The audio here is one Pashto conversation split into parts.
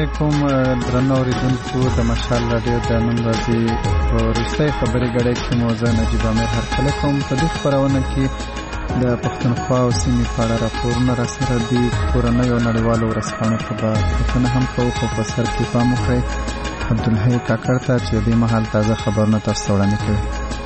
علیکم درنو اوریدونکو د مشال رادیو د نن ورځې وروستۍ خبرې غړې کې مو زه نجیب امیر هرکله کوم. په دې خبرونه کې د پښتونخوا او سیمې په اړه راپورونه راسره دي. کورنیو او نړیوالو ورځپاڼو ته به کتنه هم کوو، خو په سر کې پام وکړئ عبدالحی کاکړ ته چې دې مهال تازه خبرونه تاسو ته وړاندې کوي.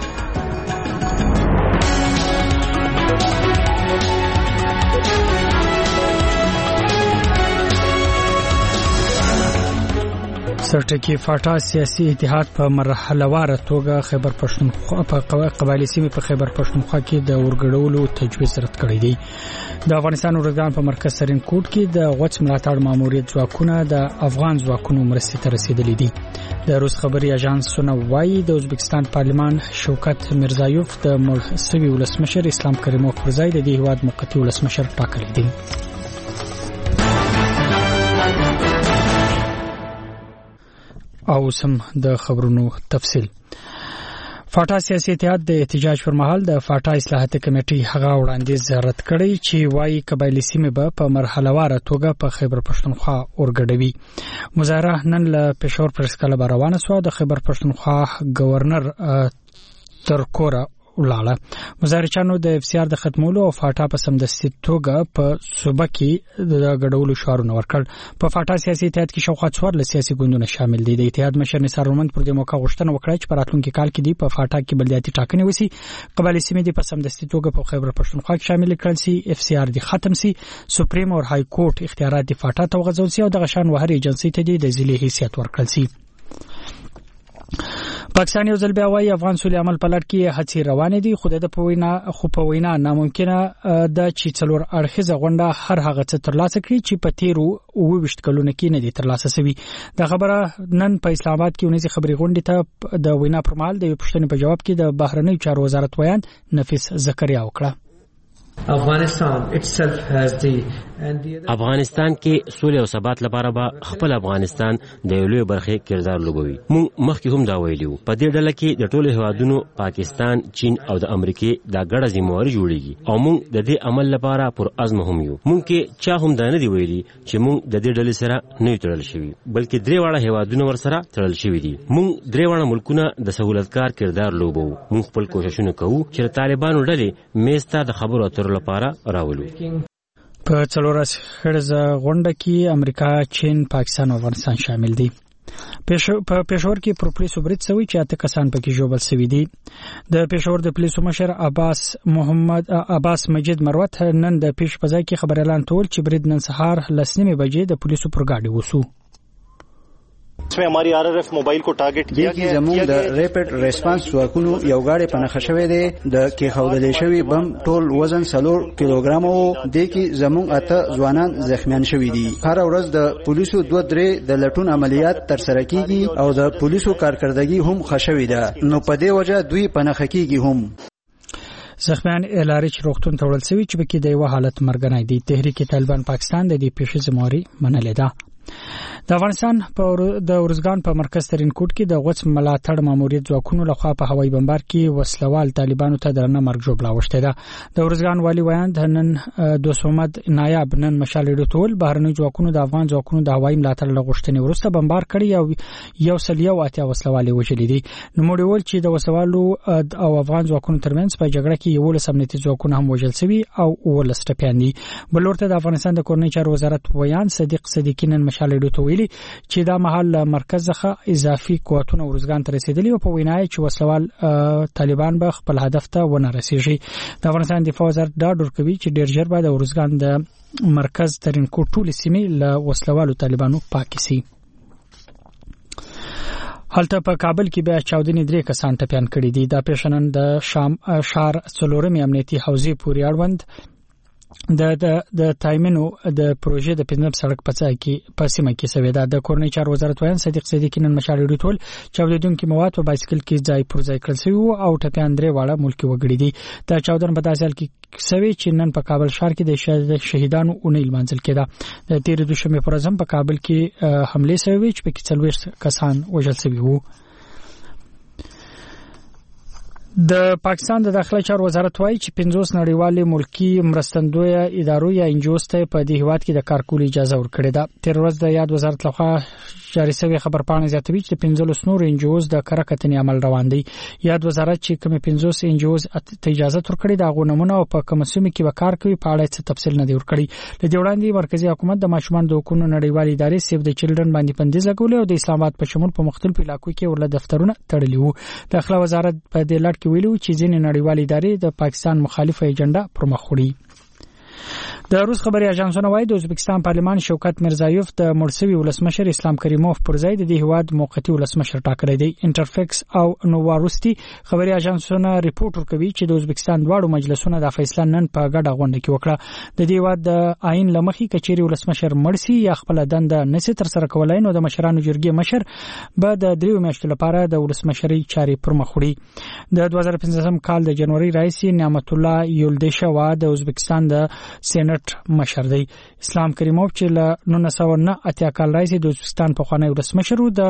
سرټکی فاټا سیاسي اتحاد په مرحلهواره توګه خیبر پښتونخوا په قبایلی سیمې په خیبر پښتونخوا کې د ورګړولو تجویز رد کړی دی. د افغانستان ورځګان په مرکز سرین کوټ کې د غوڅ ملاتړ ماموریت ځواکونه د افغان ځواکونو مرستې ته رسیدلي دي. د روس خبري اژانسونه وايي د ازبکستان پارلمان شوکت میرزایوف د مرسوي ولسمشر اسلام کریموف پر ځای د دې هیواد موقتی ولسمشر ټاکلی دی. او سم د خبرونو تفصیل. فاټا سیاسي اتحاد د احتجاج پر مهال د فاټا اصلاحاتي کمیټې هغه وړاندیز رد کړی چې وايي قبایلی سیمې به په مرحلهواره توګه په خیبر پښتونخوا اورګډوي. مظاهره نن له پېښور پرس کلب روانه شوه. د خیبر پښتونخوا گورنر تر کوره ولاړه. مظاهرچیانو د اف سی آر د ختمولو او فاټا په سمدستي توګه په صوبه کې د غډولو شعارونه ورکړ. په فاټا سیاسي اتحاد کې شاوخوا 14 سیاسي ګوندونه شامل دي. د اتحاد مشر نثار رومند پر دې موقع غوښتنه وکړه چې په راتلونکي کال کې دی په فاټا کې بلدیاتي ټاکنې وشي، قبایلی سیمې د په سمدستي توګه په خیبر پښتونخوا کې شامل کړل شي، اف سی آر دی ختم شي، سپریم او های کورټ اختیارات د فاټا ته وغځول شي او د غشان وهر ایجنسی ته د ځلې حیثیت ورکړل شي. پاکستان یو ځل بیا وايي افغان سولې عمل په لړ کې هڅې روانې دي، خو د په وینا ناممکنه ده چې څلور اړخیزه غونډه هر هغه څه ترلاسه کړي چې په تیرو 22 کلونو کې نه دي ترلاسه شوي. دا خبره نن په اسلام آباد کې ونیزي خبري غونډې ته د وینا پر مهال د پښتنې په جواب کې د بهرنیو چارو وزارت ویان نفیس زکریا وکړه. افغانستان کې سولې او ثبات لپاره به خپل افغانستان د یو لوی برخې کردار لوبوي. موږ مخکې هم دا ویلو، په دې ډله کې د ټولو هیوادونو پاکستان، چین او د امریکا دا ګډه ذمہواري جوړیږي او موږ د دې عمل لپاره پر عزم هم یو. موږ کې چا هم دا نه دی ویلي چې موږ د دې ډلې سره نه تړل شوي، بلکې درې واړه هیوادونه ور سره تړل شوي دي. موږ درې واړه ملکونه د سہولتکار کردار لوبو. موږ خپل کوششونه کوو چې طالبانو ډلې میسته د خبرو اترو لپاره راولو. په څلورس خړزه غونډه کې امریکا، چین، پاکستان او افغانستان شامل دي. په پېښور کې پر پولیسو برید شوی چې 8 کسان پکې ژوبل شوي دي. د پېښور د پولیسو مشر عباس مجید مروت نن د پیښ په ځای کې خبر اعلان کړ چې برید نن سهار 10:30 بجې د پولیسو پر گاډي وسو. इसमें हमारी RRF mobile को टारगेट किया गया है. زموږ د ریپټ ریسپانس ځواکونو یو غاړي په نښه شوې ده. د کې خودلې شوی بم ټول وزن 4 کیلوګرام وو. د کې زموږ 8 ځوانان زخمیان شوي دي. هر ورځ د پولیسو 2-3 د لټون عملیات تر سره کیږي او د پولیسو کارکردګي هم ښه ده. نو په دې وجه دوی په نښه کیږي هم. زخمیان الارچ روغتون ته وړل شوي چې پکې د یو حالت مرګنی دي. تحریک طالبان پاکستان د دې پیښې ذمہواري منلې ده. د افغانستان د ورځګان په مرکز ترین کوټ کې د غوڅ ملاتړ ماموریت ځواکونو لخوا په هوایي بمبار کې وسلوال طالبانو ته درنه مرګ جوړه وشته ده. د ورځګان والی ویان د نن دوسمد نایب نن مشال ډوټول بهرنیو ځواکونو د افغان ځواکونو د هوایي ملاتړ لغښتنې ورسته بمبار کړي او یو سلیو اتیا وسلوال وژلي دي. نو موږ چې د وسوالو او افغان ځواکونو ترمنځ په جګړه کې یو لسمنتي ځواکونه هم وژل شوي او ولسټپیان دي. بلورته د افغانستان د کورنۍ چارو وزارت ویان صدیق صدیقی نن مشال ډوټول ویلي چې دا محل مرکز څخه اضافي قوتونه ورځګان ته رسیدلي او په وینای چې وسلوال طالبان به خپل هدف ته ونه رسیږي. د افغانستان دفاع وزارت دا ډور کوي چې ډیر ژر به د ورځګان د مرکز ترین کوټول سیمې له وسلوالو طالبانو پاکي شي. هلته په کابل کې بیا 14 کسان ټپيان کړي دي. دا پیښنن د شام شهر څلورمې امنیتي حوزې پورې اړوند د تایمنو د پروژې د پنځم سړک په ځای کې په سیمه کې سوي ده. د کورنۍ چارو وزارت ویان صدیق صدیقی نن مشال ډوټول چاودیدونکو مواد په بایسکل کې ځای پر ځای کړل شوی او ټپيان درې واړه ملکی وګړي دي. دا چاودنه په داسې حال کې سوي چې نن په کابل ښار کې د شهیدانو اونیل منځل کېده. د تیر دوشنبه پر ورځ په کابل کې حمله شوی چې په کې 40 کسان وژل شوي وو. د پاکستان د داخله چارو وزارت وایي چې 50 نړیوالې ملکی مرستندویه ادارو یا انجوز ته په دې هیواد کې د کار کولو اجازه ورکړې ده. تیر ورځ د یاد وزارت لخوا جاری شوی خبرپاڼه زیاتوي چې 15 نور انجوز د کارکتنې عمل روان دي. یاد وزارت چې کوم 15 انجوز ته اجازه ورکړي دا غونمونه او په کوم سیمه کې وکړ کوي په اړه څه تفصیل نه دی ورکړي. لدې وړاندې مرکزی حکومت د ماشومان د حقوقو نړیوالې ادارې سیف د چلډرن باندې بندیز لګولې او د اسلام آباد په شمول په مختلفو علاقو کې ورله دفترونه تړلي وو. داخله وزارت په دې لړ کې ویلو چې ځینې نړیوالې ادارې د پاکستان مخالفه ایجنډا پر مخ وړي. د روس خبري اژانسونه وايي د ازبکستان پارلمان شوکت میرزایوف د مرسوي ولسمشر اسلام کریموف پر ځای د هیواد موقتی ولسمشر ټاکلی دی. انټرفیکس او نوواروستي خبري اژانسونه ریپورت ورکوي چې د ازبکستان دواړو مجلسونو د فیصله نن په ګډه غونډه کې وکړه. د دې هیواد د آئین لمخې کچېری ولسمشر مرسي یا خپل دنده نسي تر سره کولای نو د مشرانو جرګې مشر به د 3 میاشتو لپاره د ولسمشري چاري پر مخ وړي. د 2015 کال د جنوري رئیس نعمت الله یولدشوا د ازبکستان د سېنات مشر دی. اسلام کریموف چې له 1909 کال راځي د ازبکستان په خوانی ولسمشر د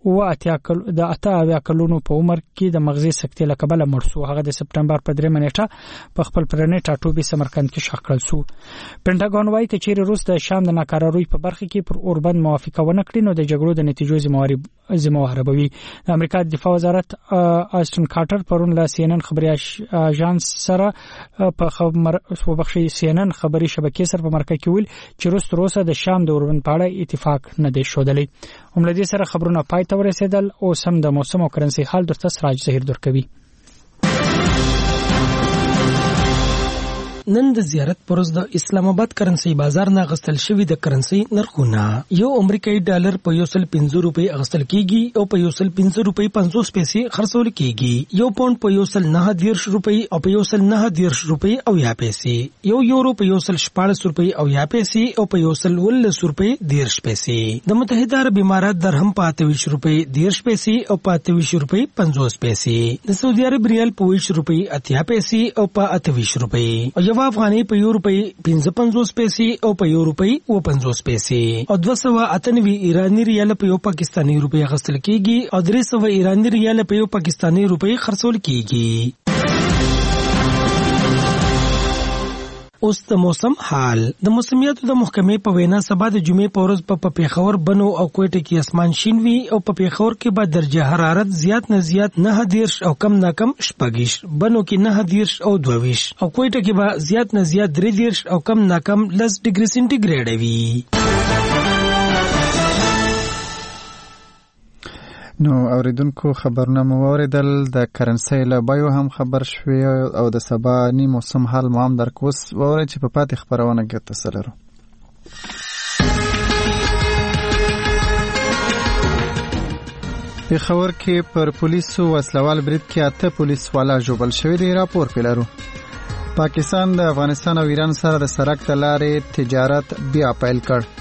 88 کلونو په عمر کې د مغزي سکتې له کبله مړ شو. هغه د سپټمبر په 3 نیټه په خپل پرنې ټاټوبي سمرقند کې ښخ کړل شو. پینټاګون وايي چې روس د شام د ناکارروي په برخه کې پر اوربند موافقه ونه کړي نو د جګړو د نتیجو ذمہواربوي. د امریکا د دفاع وزارت آسټن کارټر پرون له CNN خبري اژانس سره په خبري CNN خبري شبکې سره په مرکه کې ویل چې روس تر اوسه د شام د اوربند په اړه اتفاق نه دی شودلی. هملدې سره خبرونه پای ته ورسېدل او سم د موسم او کرنسي حال درته سراج ظهیر درکوي. نن د زیارت پرز د اسلام آباد کرنسي بازار نه غستل شوی د کرنسي نرخونه یو امریکایي ډالر په 105 روپۍ اغستل کیږي او په 105 روپۍ 50 پیسې خرڅول کیږي. یو پاوند په 109 روپۍ او په 109 روپۍ او یا پیسې. یو یورو په 114 روپۍ او یا پیسې او په 119 روپۍ 10 پیسې. د متحده عرب امارات درهم په 28 روپۍ 10 پیسې او په 28 روپۍ 50 پیسې. د سعودي عرب ریال په 20 روپۍ 80 پیسې او په 28 روپۍ. یو افغاني په یو روپۍ 55 پیسې او په یو روپۍ 50 پیسې او 298 ایرانی ریال په یو پاکستانی روپۍ غسل کیږي او 300 ایرانی ریال په یو پاکستانی روپۍ خرڅول کیږي. اوس د موسم حال. د موسمیاتو د محکمې په وینا سبا د جمعې په ورځ په پیښور بنو او کوټه کې اسمان شین وي او په پیښور کې به درجه حرارت زیات نه زیات 9 او کم نه کم 6 بنو کې 9 او 22 او کوټه کې به زیات نه زیات 3 او کم نه کم 10 ډیګري سنټیګریډ وي. نو اوریدونکو خبرونه مو اوریدل د کرنسي له بایو هم خبر شوي او د سبا نی موسم حال مو هم درکوس وره چې په پاتې خبرونه کې تسلرو. پیښور کې پر پولیسو وسلوال برید کې 8 پولیس والا جوړل شوی دی راپور پیلرو. پاکستان د افغانستان او ایران سره د سرک د لارې تجارت بیا پیل کړ.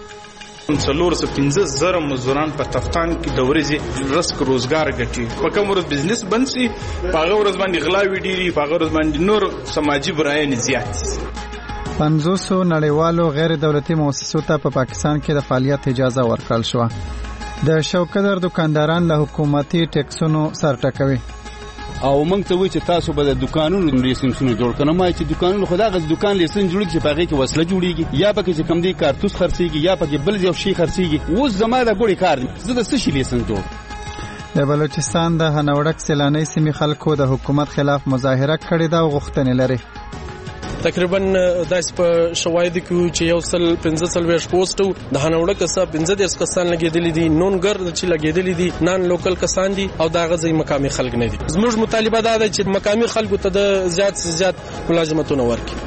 415,000 مزدوران په تفتان کې د ورځې رزق روزګار ګټي. په کوم ورځ بزنس بند شي په هغه ورځ باندې غلاوي ډيري په هغه ورځ باندې نور سماجی براین زیات. 500 نړیوالو غیر دولتي مؤسسو ته په پاکستان کې د فعالیت اجازه ورکړل شو. د شوکدر دکانداران له حکومتي ټیکسونو سر ټکوي او موږ ته وایي چې تاسو به د دکانونو لیسنسونه جوړ کړئ. ما چې دکانونو خو دغه دکان لیسن جوړیږي چې په هغې کې وسله جوړیږي یا پکې چې کوم دی کارتوس خرڅېږي یا پکې بل یو شی خرڅېږي. اوس زما د ګوړې کار دی زه د څه شي لیسن جوړ. د بلوچستان د هنوړک سیلاني سیمې خلکو د حکومت خلاف مظاهره کړې ده او غوښتنې لري. تقریبا داس په شواهد کې چې یو سل 15 پوسټو د هنوړک څخه 15 کسان لګیدلې دي نون ګرد چې لګیدلې دي نان لوکل کسان دي او دا غزي مقامي خلک نه دي. زموږ مطالبه دا ده چې مقامي خلکو ته د زیات ملازمتونه ورکړي.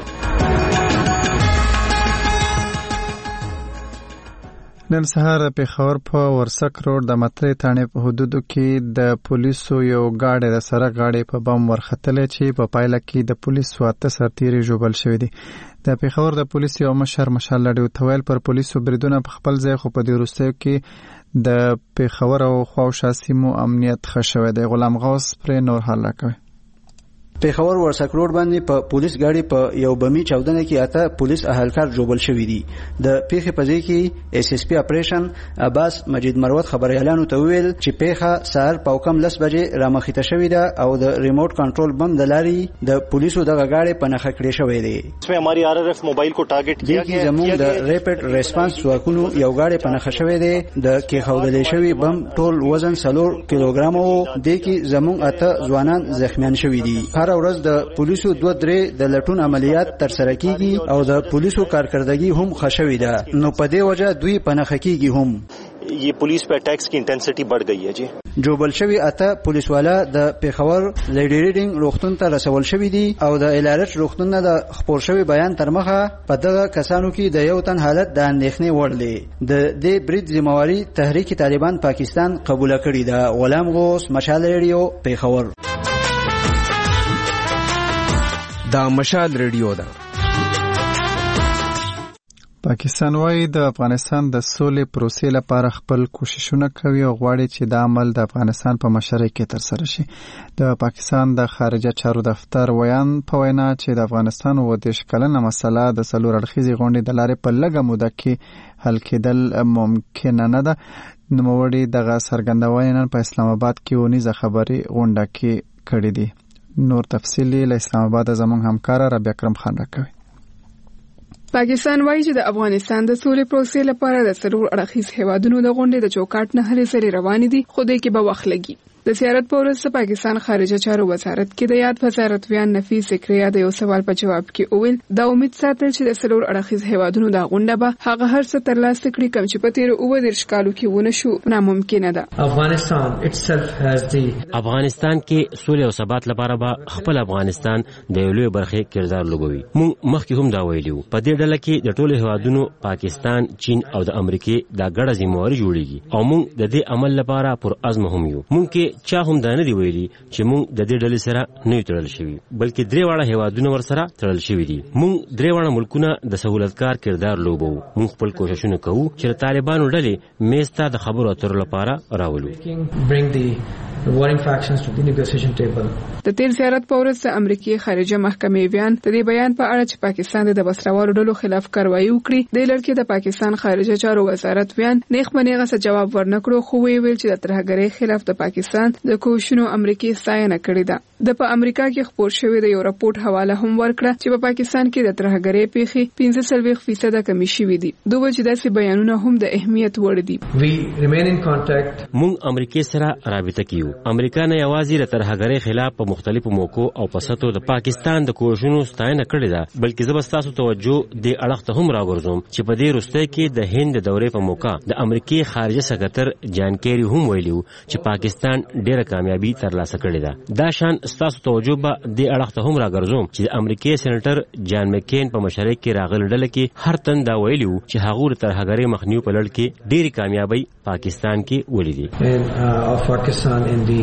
نن سهار پیښور په ورسک روډ د مترې تانې په حدودو کې د پولیسو یو گاډي د سره گاډي په بم ورختلې چې په پایله کې د پولیسو 8 سرتیري جوړل شوې دي. د پیښور د پولیسو یو مشر مشال لړیو تویل پر پولیسو بریدونه په خپل ځای خو په دې وروستیو کې د پیښور او خواوشا سیمو امنیت ښه شوی دی. غلام غوث پر نور حاله کوي. پیښور ورسک روډ باندې په پولیس گاډي په یو بمی چاودنه کې اته پولیس اهلکار جوړل شوې دي. د پیښې په ځای کې اس اس پی اپریشن عباس مجید مروت خبريالانو ته ویل چې پیښه سهار په کم 10 بجې رامخته شوې ده او د ریموټ کنټرول بم د لاري د پولیسو دغه گاډي په نخښه کړې شوې ده. इसमें हमारी आरआरएफ मोबाइल को टारगेट किया गया. زموږ د ریپټ ریسپانس ځواکونو یو گاډي په نخښه شوې ده. د کې خودلې شوی بم ټول وزن 3 کیلوګرام وو. د کې زموږ اته ځوانان زخمیان شوي دي. هر ورځ د پولیسو 2-3 د لټون عملیات تر سره کیږي او د پولیسو کارکردګي هم خښوي ده. نو په دې وجه دوی پنهخه کیږي هم. ये पुलिस पे अटैक्स की इंटेंसिटी बढ़ गई है जी. جوبل شوی اته پولیس والا د پیښور لیډی ریډینګ روغتون ته رسول شوی دي او د الارت روغتون نه د خبر شوی بیان تر مخه په دغه کسانو کې د یو تن حالت د اندېښنې وړ دی. د دې برید ذمہواری تحریک طالبان پاکستان قبول کړی ده. غلام غوث، مشال ریډیو، پیښور. دا مشال ریډیو ده. پاکستان وايي د افغانستان د سولې پروسې لپاره خپل کوششونه کوي او غواړي چې دا عمل د افغانستان په مشرۍ کې ترسره شي. د پاکستان د خارجه چارو دفتر ویان په وینا چې د افغانستان و د شکلنه مسله د څلور اړخیزې غونډې د لارې په لږه موده کې حل کېدل ممکن نه ده. نوموړي دغه څرګندونه نن په اسلام آباد کې ونیزه خبري غونډه کې کړې دي. نور تفصیلی له اسلام آباد زموږ همکار ربیع اکرم خان راکوي. پاکستان وایي چې د افغانستان د سولې پروسې لپاره د څلور اړخیز هیوادونو د غونډې د چوکاټ نه هلې سرې روانې دي، خو دې کې به وخت لګي. د زیارت په ورځ پاکستان خارجه چارو وزارت کې د یاد وزارت ویان نفیس ذکریا د یو سوال په جواب کې وویل دا امید ساتل چې د څلور اړخیز هیوادونو د غونډه به هغه هر څه ترلاسه کړي کوم چې په تیر 29 کالو کې ونه شو ناممکن ده. افغانستان کې سولې او ثبات لپاره به خپل افغانستان د یو لوی برخه کردار لوبوي. موږ مخکې هم دا ویلو په دې ډله کې د ټولو هیوادونو پاکستان، چین او د امریکای دا ګډه ذمہواری جوړیږي او موږ د دې عمل لپاره پر عزم هم یو. موږ چا هم دا نه دی ویلي چې موږ د دې ډلې سره نه تړل شوي، بلکې درې واړه هیوادونه ورسره تړل شوي دي. موږ درې واړه ملکونه د سہولتکار کردار لوبو. موږ خپل کوششونه کوو چې طالبانو ډلې میز ته د خبرو اترو لپاره راولو. د تیر زیارت په ورځ د امریکای خارجه محکمې بیان د دې بیان په اړه چې پاکستان د وسلوالو ډلو خلاف کاروایی وکړي د لړ د پاکستان خارجه چارو وزارت بیان نیغ منیغه څه جواب ورنکړو، خو ویل چې د ترهګرۍ خلاف د پاکستان د کوششونو امریکای ستاینه کړې ده. د په امریکا کې خبر شوی د یو راپورټ حواله هم ورکړه چې په پاکستان کې د ترهګرۍ پیښې 45% کمی شوې دي. دوه چې داسې بیانونه هم د اهمیت وړ دي. موږ امریکای سره رابطه کوو. امریکا نه یوازې د ترهګرۍ خلاف په مختلفو موقعو او په سطحو د پاکستان د کوششونو ستاینه کړې ده، بلکې زه به ستاسو توجه د اړخ ته هم راغورځوم چې په دې وروستۍ کې د هند د دورې په موقع د امریکای خارجه سکرټر جان کیری هم ویلي چې پاکستان ډېره کامیابی ترلاسه کړې ده. دا شان ستاسو توجه به د اړخ ته هم راغورځوم چې د امریکای سېنیټر جان مکین په مشرۍ کې راغلي ډله کې هر تن دا ویلي چې هغه د ترهګرۍ مخنیوي په لړ کې ډېری کامیابی پاکستان کې ولیدي.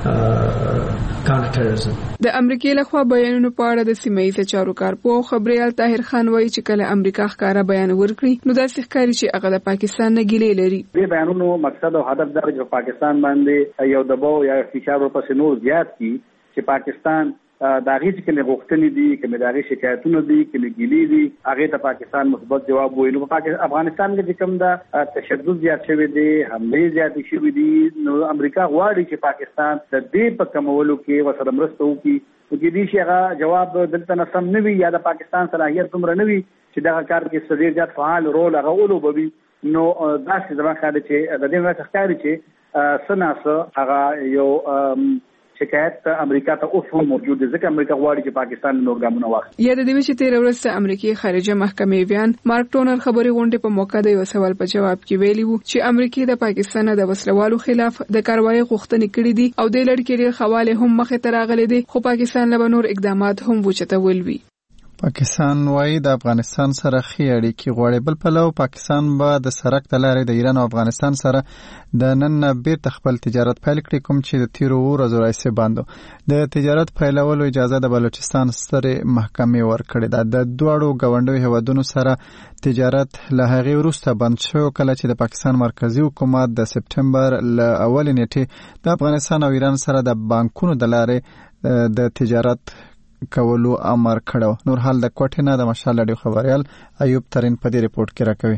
د امریکای لخوا بیانونو په اړه د سیمه‌ایزه چارو کارپوه خبريال طاهر خان وایي چې کله امریکا ښکارا بیان ورکړي نو داسې ښکاري چې هغه د پاکستان نه ګیلې لري. دې بیانونو مقصد او هدف دا چې پاکستان باندې یو دباو یا فشار ورپسې نور زیات کی چې پاکستان دا غي چې کله غوښتنې دي کومه دا غي شکایتونه دي کومه ګیلې دي هغه ته پاکستان مثبت جواب وایي. نو افغانستان کې کوم دا تشدد زیات شوی دی، حمله زیات شوی دي، نو امریکا غواړي چې پاکستان د دې په کمولو کې وسره مرسته وکړي. نو کې دې شي هغه جواب دلته نسم نه وي یا د پاکستان صلاحیت دومره نه وي چې دا کار کې ډېر زیات فعال رول هغه ولوبوي. نو دا څه زما خیال چې د دې وخت ښکاري چې سناسه هغه یو شکایت امریکا ته اوس هم موجود دي، ځکه امریکا غواړي چې پاکستان نور ګامونه واخلي. یا د دې چې تیر ورځ امریکای خارجه محکمې بیان مارک ټونر خبري غونډې په موقع د یو سوال په جواب کې ویلي وو چې امریکای د پاکستان د وسلوالو خلاف د کاروایی غوښتنې کړې دي او د لړ کې ډېر حواله هم مخه ته راغلي دي، خو پاکستان له نور اقدامات هم وچتول وی. پاکستان وايي د افغانستان سره ښې اړیکې غواړي. بل پلو پاکستان به د سرک د لارې د ایران او افغانستان سره د نن بیرته خپل تجارت پیل کړي، کوم چې د تیرو ورځو راهیسې بندو. د تجارت پیلولو اجازه د بلوچستان سترې محکمې ورکړې ده. د دواړو ګاونډیو هیوادونو سره تجارت له هغې وروسته بند شو کله چې د پاکستان مرکزی حکومت د سپټمبر له اولې نیټې د افغانستان او ایران سره د بانکونو د لارې د تجارت کولو امر کړو. نور حال د کوټې نه د مشال رادیو خبريال ایوب ترين په دې ریپورت کې راکوي.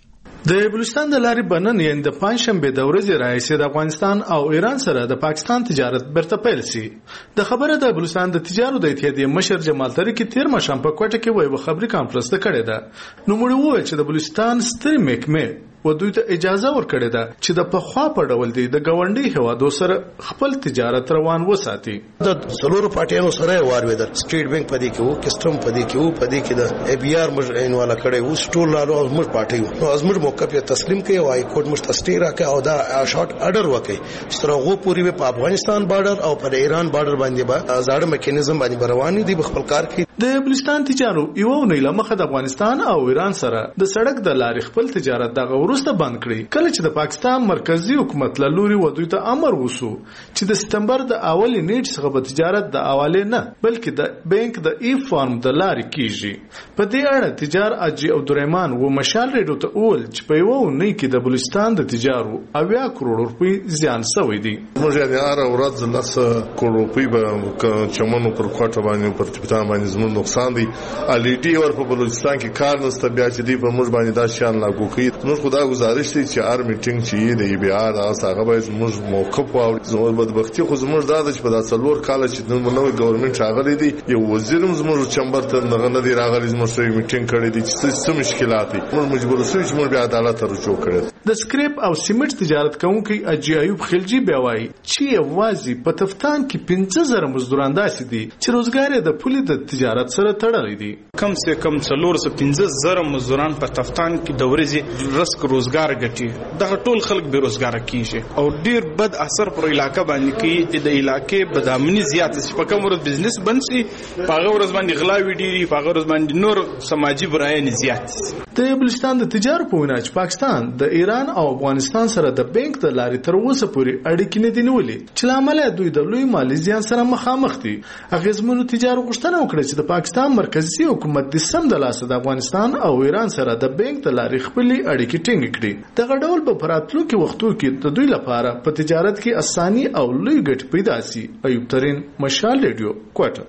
د بلوچستان د لارې بنن یعنی د پنځشنبه د ورځې راځي د افغانستان او ایران سره د پاکستان تجارت برته پیل سي. د خبره د بلوچستان د تجارت د اتحادیې مشر جمال ترکی تیر مشام په کوټه کې وایي خبري کانفرنس کړی ده. نو موږ وایو چې د بلوچستان ستر محکمه و دوی ته اجازه ورکړې ده چې د پخوا په ډول دی د گاونډي هوادو سره خپل تجارت روان وساتي. د څلورو پارټیانو سره وارویدل سټیټ بانک پدې کې وو کسټم پدې کې وو پدې کې د ای بي آر مجرین والا کړي وو سټول لارو موږ پارټي وو نو ازمر موقع په تسلیم کوي او های کورټ مستسټی راکې او دا شارټ اډر وکړي چې ترغه پوری په افغانستان بارډر او پر ایران بارډر باندې به زاړه میکانیزم باندې روان دي خپل کار کوي. د بلوچستان تجارت یو نه لمخه د افغانستان او ایران سره د سړک د لارې خپل تجارت دغه ورسته بند کړی. کله چې د پاکستان مرکزی حکومت له لوري ودوی ته امر وسو چې د سپتمبر د اولي نیټ څخه به تجارت د حواله نه بلکې د بانک د ای فارم د لارې کیږي. په دې اړه تجار اجي او درېمان و مشال ریډو ته اول چې په یو نه کې د بلوچستان د تجارت 80 کروڑ روپۍ زیان شوی دی. موږ یې هر ورځ لس کروڑ روپۍ به چمنو پر کوټه باندې پر تپتان باندې زموږ نقصان دی. الیډي ور په بلوچستان کې کار نسته بیا چې دی په موږ باندې دا شان لاګو کړي. موږ خدای گزارش دي چې هر میټینګ چې دی بیا هغه باید موږ موقف او زموږ بدبختی خو زموږ دا چې په 4 کال چې نوې ګورنمنت راغلی دی یو وزیر زموږ چمبر ته نه دی راغلی زموږ سره میټینګ کړی دی چې څه مشکلات دي موږ مجبور شو چې موږ بیا عدالت ته رجوع کړو. د سکریپ او سیمنټ تجارت کوونکی اجي ایوب خلجی بیا وایي چې وازی په تفتان کې 15000 مزدوران داسې دي چې روزګار د پولي د تجارت سره تړلې دي. کم سے کم 415,000 مزدوران په تفتان کې د ورځې رزق روزګار ګټي. دغه ټول خلک به روزګار کیږي او ډیر بد اثر پر علاقې باندې کوي چې د علاقې بدامني زیات شي. په کوم ورځ بزنس بند شي په هغه ورځ باندې غلاوي ډیری په هغه ورځ باندې نور سماجی براین زیات شي. د بلوچستان د تجارت په وینا چې پاکستان د ایران او افغانستان سره د بانک د لارې تر اوسه پورې اړیکې نه دي نیولې چې لامل دوی د لوی مالی زیان سره مخامخ دي. اغیزمنو تجارت غوښتنه وکړه چې د پاکستان مرکزی حکومت د سم د لاسه د افغانستان او ایران سره د بانک د لارې خپل اړیکې ټینګ کړي. دغه ډول په پراتلو کې وختو کې د دوی لپاره په تجارت کې اساني او لوی ګټه پیدا سي. ایوب ترين مشال رادیو کوټه.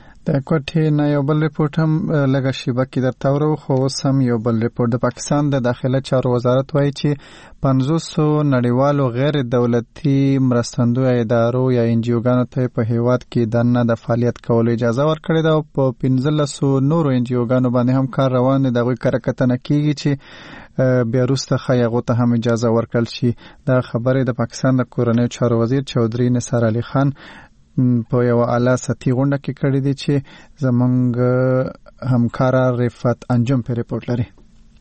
د کوټې نه یو بل ریپورت هم لږه شیبه کې درته ورو خو سم یو بل ریپورت د پاکستان د داخله چارو وزارت وایي چې 500 نړیوالو غیر دولتي مرستندوی ادارو یا انجیوګانو ته په هیواد کې دنه د فعالیت کولو اجازه ورکړې ده او په 1500 نورو انجیوګانو باندې هم کار روان دی. دغه کارکتنه کیږي چې بیا وروسته خیاغو ته هم اجازه ورکړل شي. دا خبره د پاکستان د کورنیو چارو وزیر چودري نثار علي خان په یو اعلی سطحي غونډه کې کړی دی چې زمونږ همکار رفعت انجم په ریپورت لري.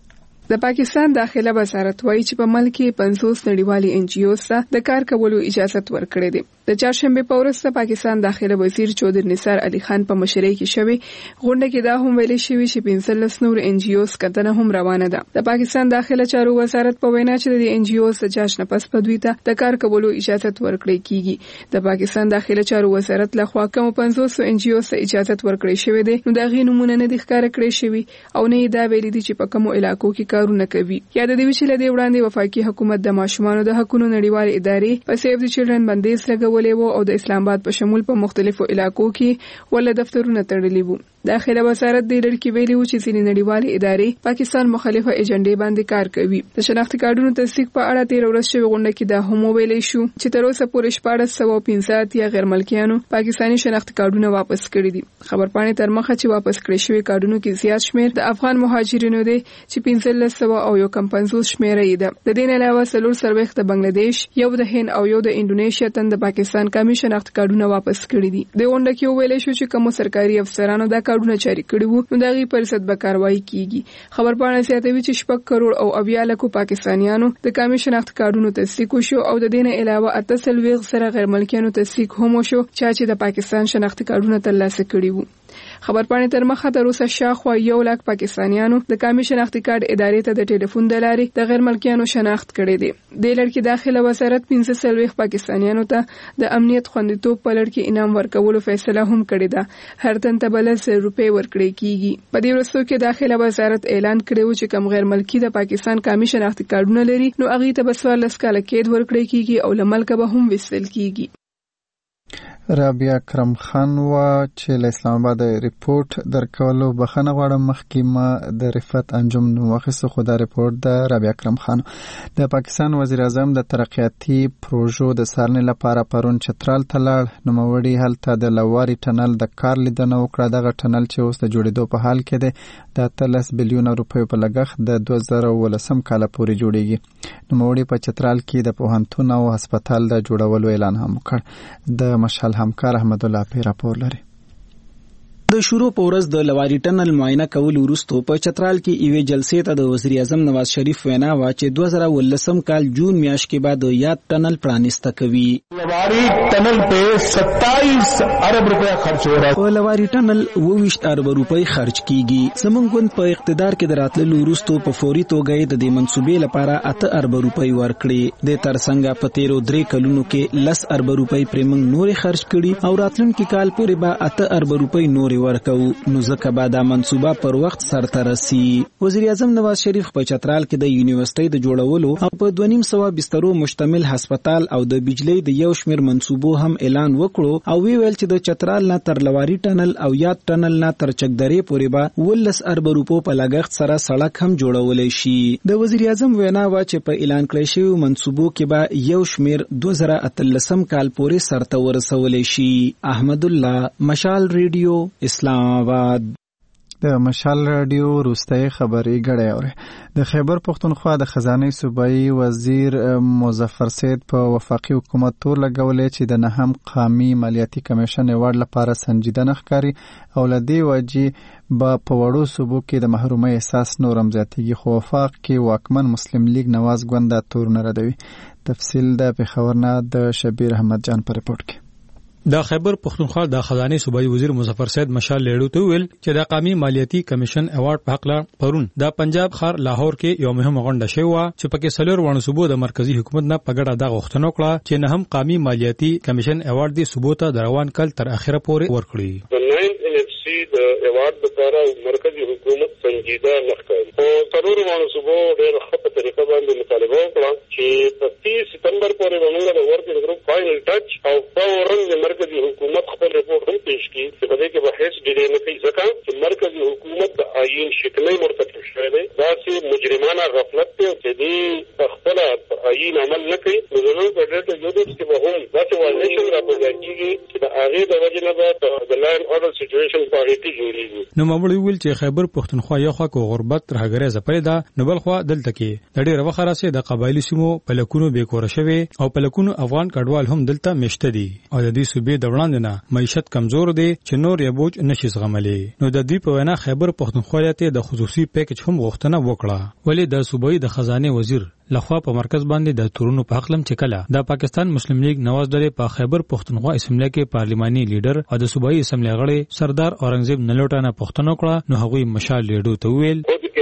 د پاکستان داخله وزارت وایي چې په ملک کې 500 نړیوالي ان جی اوز ته د کار کولو اجازه ورکړې ده. د چهارشنبه په ورځ پاکستان داخله وزیر چودري نثار علي خان په مشرۍ کې شوی غونډه کې دا هم ویل شوی چې 15 نور ان جی اوز کتنه هم روانه ده. د پاکستان داخله چارو وزارت په وینا چې د ان جی اوز سجاش نه پس په دوی ته د کار کولو اجازه ورکړې کیږي. د پاکستان داخله چارو وزارت له خوا کوم 500 ان جی اوز ته اجازه ورکړې شوې ده نو دا غي نمونه نه د ښکار کړې شوی او نه دا ویل دي چې په کوم علاقو کې کارونه کوي. یاد دې چې لدی وړاندې وفاقي حکومت د ماشومانو د حقوقو نړیوال ادارې په سیف دی چلډرن بندیز لګولې وو او د اسلام آباد په شمول په مختلفو علاقو کې ول دفترونه تړلي وو. داخله وزارت د لړکی ویلي و چې ځینې نړیوال ادارې پاکستان مخالفه ایجنډې باندې کار کوي. د شناختی کارډونو تصدیق په اړه 13 ورځې شوی غونډه کې دا هم ویلې شو چې تر اوسه پورې 1450 یا غیر ملکیانو پاکستانی شناختی کارډونه واپس کړي دي. خبرپاڼې تر مخه چې واپس کړي شوی کارډونو کې زیات شمیر د افغان مهاجرینو دي چې 1500 او یو کم 50 شمیر یې ده. د دې نه علاوه سلور سرويخت د بنگلاديش یو د هند او یو د انډونیشیا تن د پاکستان کمی شناخت کارډونه واپس کړي دي. د غونډه کې ویلې شو چې کوم سرکاري افسرانو دا کارډونه جاری کړي وو نو دغه پرسد به کاروایی کیږي. خبرپاڼه زیاتوي چې 6 کروڑ او 80 لک پاکستانیانو د کمی شناخت کارډونو تصدیق وشو او د دې نه علاوه 8 سره غیر ملکیانو تصدیق هم وشو چې د پاکستان شناخت کارډونه ترلاسه کړي وو. خبرپاڼې تر مخه تر اوسه شاخوا 1 لک پاکستانیانو د کمی شناختی کارت ادارې ته د ټلیفون د لارې د غیر ملکیانو شناخت کړي دي. د لړکی داخله وزارت 15 پاکستانیانو ته د امنیت خوندیتوب په لړ کې انعام ورکولو فیصله هم کړې ده. هر تن ته بل 100 روپۍ ورکړي کیږي. په دې ورځو کې داخله وزارت اعلان کړی چې کم غیر ملکی د پاکستان کمی شناختی کارتونه لري نو هغه ته به 14 کال قید ورکړي کیږي او لملک به هم وسل کیږي. رابعه اکرم خان وا چې له اسلام آباد ریپورت درکولو بخنه غواړم مخکې ما د رفت انجام نو واخیسته خو دا ریپورت د رابعه اکرم خان د پاکستان وزیر اعظم د ترقیاتي پروژو د سارنې لپاره پرون چترال ته لاړ نوموړي هلته د لواري ټنل د کار لیدنه وکړه دغه ټنل چې اوس د جوړېدو په حال کې دی د 13 بلیون روپیو په لګښت د 2019 کال پورې جوړیږي نوموړي په چترال کې د پوهنتون او هسپتال د جوړولو اعلان هم وکړ د مشال همکار احمد الله پی راپور لري د شروع په ورځ د لواري ټنل معاینه کول وروسته په چترال کې ایوه جلسې ته د وزیر اعظم نواز شریف وینا وا چې 2019 کال جون میاشت کې بعد یاد ټنل پرانیسته کوي لواري ټنل په 27 ارب روپیا خرچ و رہا په لواري ټنل 22 ارب روپۍ خرچ کیږي زمونږ په اقتدار کې دراتلو وروسته په فوري توګه د دې منصوبې لپاره 8 ارب روپۍ ورکړي د ترڅنګ په 13 کلونو کې 10 ارب روپۍ پرمنګ نورې خرچ کړي او راتلونکي کال پورې به 8 ارب روپۍ نورې ورکو نو ځکه به دا منصوبه پر وخت سرته رسي وزیر اعظم نواز شریف په چترال کې د یونیورسيټي د جوړولو او په 2.5 بسترو مشتمل هسپتال او د بجلی د یو شمیر منصوبو هم اعلان وکړو او ویل چې د چترال نه تر لواري ټنل او یاد ټنل نه تر چکدرې پورې به 19 ارب روپو په لګښت سره سړک هم جوړولای شي د وزیر اعظم وینا وا چې په اعلان کړی شوی منصوبو کې به یو شمیر 2013 کال پورې سرته ورسولای شي احمد الله مشال ریډیو اسلام آباد د مشال رادیو روستۍ خبري غړې اوره د خیبر پختونخوا د خزانه صوبایي وزیر مظفر سید په وفاقي حکومت تور لګولې چې د نهم قومي مالیاتي کمیشن ایوارډ لپاره سنجیدنه ښکاری او لدی وجي په وړو صوبو کې د محرومۍ احساس نورم زیاتېږي خو وفاق کې واکمن مسلم لیگ نواز ګوند تور نه ردوي تفصیل د پېښور نه د شبیر احمد جان په رپورت کې د خیبر پختونخوا د خزانه صوبایي وزیر مظفر سید مشال لیړو ته ویل چې د قومي مالیاتي کمیشن ایوارډ په حق لا پرون د پنجاب خار لاهور کې یو مهم غونډه شوی و چې پکې سلور ورن صوبو د مرکزی حکومت نه پګړه د غوښتنه وکړه چې نه هم قومي مالیاتي کمیشن ایوارډ دی صوبو ته روان کل تر اخره پورې ورکړي د ایوارډ لپاره مرکزی حکومت سنجیده نخکاري او سلور ورن صوبو ډېر ښه په طریقه باندې مطالبه وکړه چې په 30 سپتمبر پورې باندې د ورکینګ ګروپ فائنل ټچ او فورن د مرکزی حکومت خپل رپورټ هم پیش کړي چې په دې کې به هیڅ ډیلې نه کوي ځکه چې مرکزی حکومت د آئین شکنۍ مرتکب شوی دی دا چې مجرمانه غفلت دی چې دې خپل آئین عمل نه کوي نو زموږ په ډېر یو د څه به هم دا چې وایلیشن راپورته کیږي چې د هغه د وجې نه به د لاین اورډر سچويشن په اړه کې جوړیږي نو مامور ویل چې خیبر پختونخوا یو خوا کو غربت ترهګره زپلې ده نو بل خوا دلته کې د ډېر وخت راځي د قبایلی سیمو په لکونو بیکور شوی او په لکونو افغان کډوال هم دلته مشته دي او د دې صوبې د وړاندې نه معیشت کمزور دی چې نور یې بوج نشي زغملی نو د دې په وینا خیبر پختونخوا ته د خصوصي پیکج هم غوښتنه وکړه ولی د صوبایي د خزانه وزیر لخوا په مرکز باندې د تورونو په حقلم چې کله د پاکستان مسلم لیگ نواز ډلې په خیبر پختونخوا اسمبلی کې پارلماني لیډر او د صوبایي اسمبلی غړي سردار اورنګزیب نلوټانه پښتنو کړه نو هغوی مشال لیډو ته ویل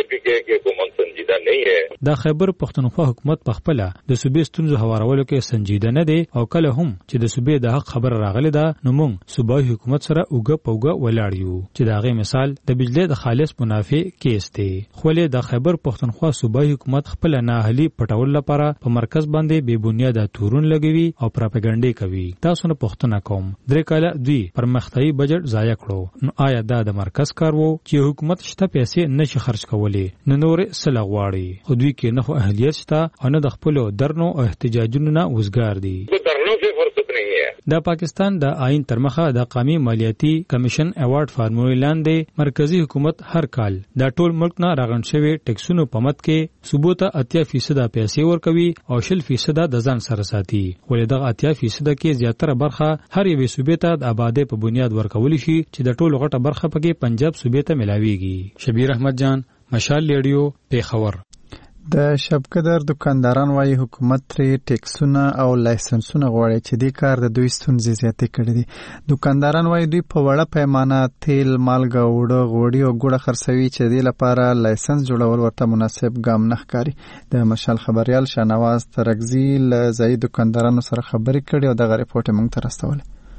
د خیبر پختونخوا حکومت په خپل د صوبې ستونزو هوارولو کې سنجیده نه دی او کله هم چې د صوبې د حق خبر راغلی ده نو موږ صوبایي حکومت سره اوګه پوګه ولاړ یو چې دا غي مثال د بجلی د خالص منافع کیس دی خو له د خیبر پختونخوا صوبایي حکومت خپل ناهلي پټول لپاره په مرکز باندې بے بنیاده تورون لګوي او پروپاګاندا کوي تاسو نه پښتنه کوم درې کاله دوی پرمختیايي بجټ ضایع کړو نو آیا دا د مرکز کار وو چې حکومت شته پیسې نشي خرج کولی نو نور سلا غواړي خو دوی کې نه خو اهلیت شته او نه د خپل درنو او احتجاجونو نه وزګار دي د پاکستان د آئین ترمخه د قومي مالیاتي کمیشن ایوارډ فارمولې لاندې مرکزی حکومت هر کال د ټول ملک نه راغون شوی ټیکسونو په مت کې صوبو ته 80% پیسې ورکوي او 0% د ځان سره ساتي ولې دغه 80% کې زیاتره برخه هر یوې صوبې ته د آبادی په بنیاد ورکول شي چې د ټول غټه برخه پکې پنجاب صوبې ته ملاويږي شبیر احمد جان مشال لیډیو پیښور د شبکدر دکانداران وايي حکومت ترې ټیکسونه او لایسنسونه غواړي چې دې کار د دوی ستونزې زیاتې کړې دي دکانداران وايي دوی په وړه پیمانه تیل مالګه وړه غوړي او ګوړه خرڅوي چې دې لپاره لایسنس جوړول ورته مناسب ګام نه ښکاري د مشال خبريال شانواز ترغزی له ځای دکاندارانو سره خبرې کړې او دغه ریپورت موږ ته راستول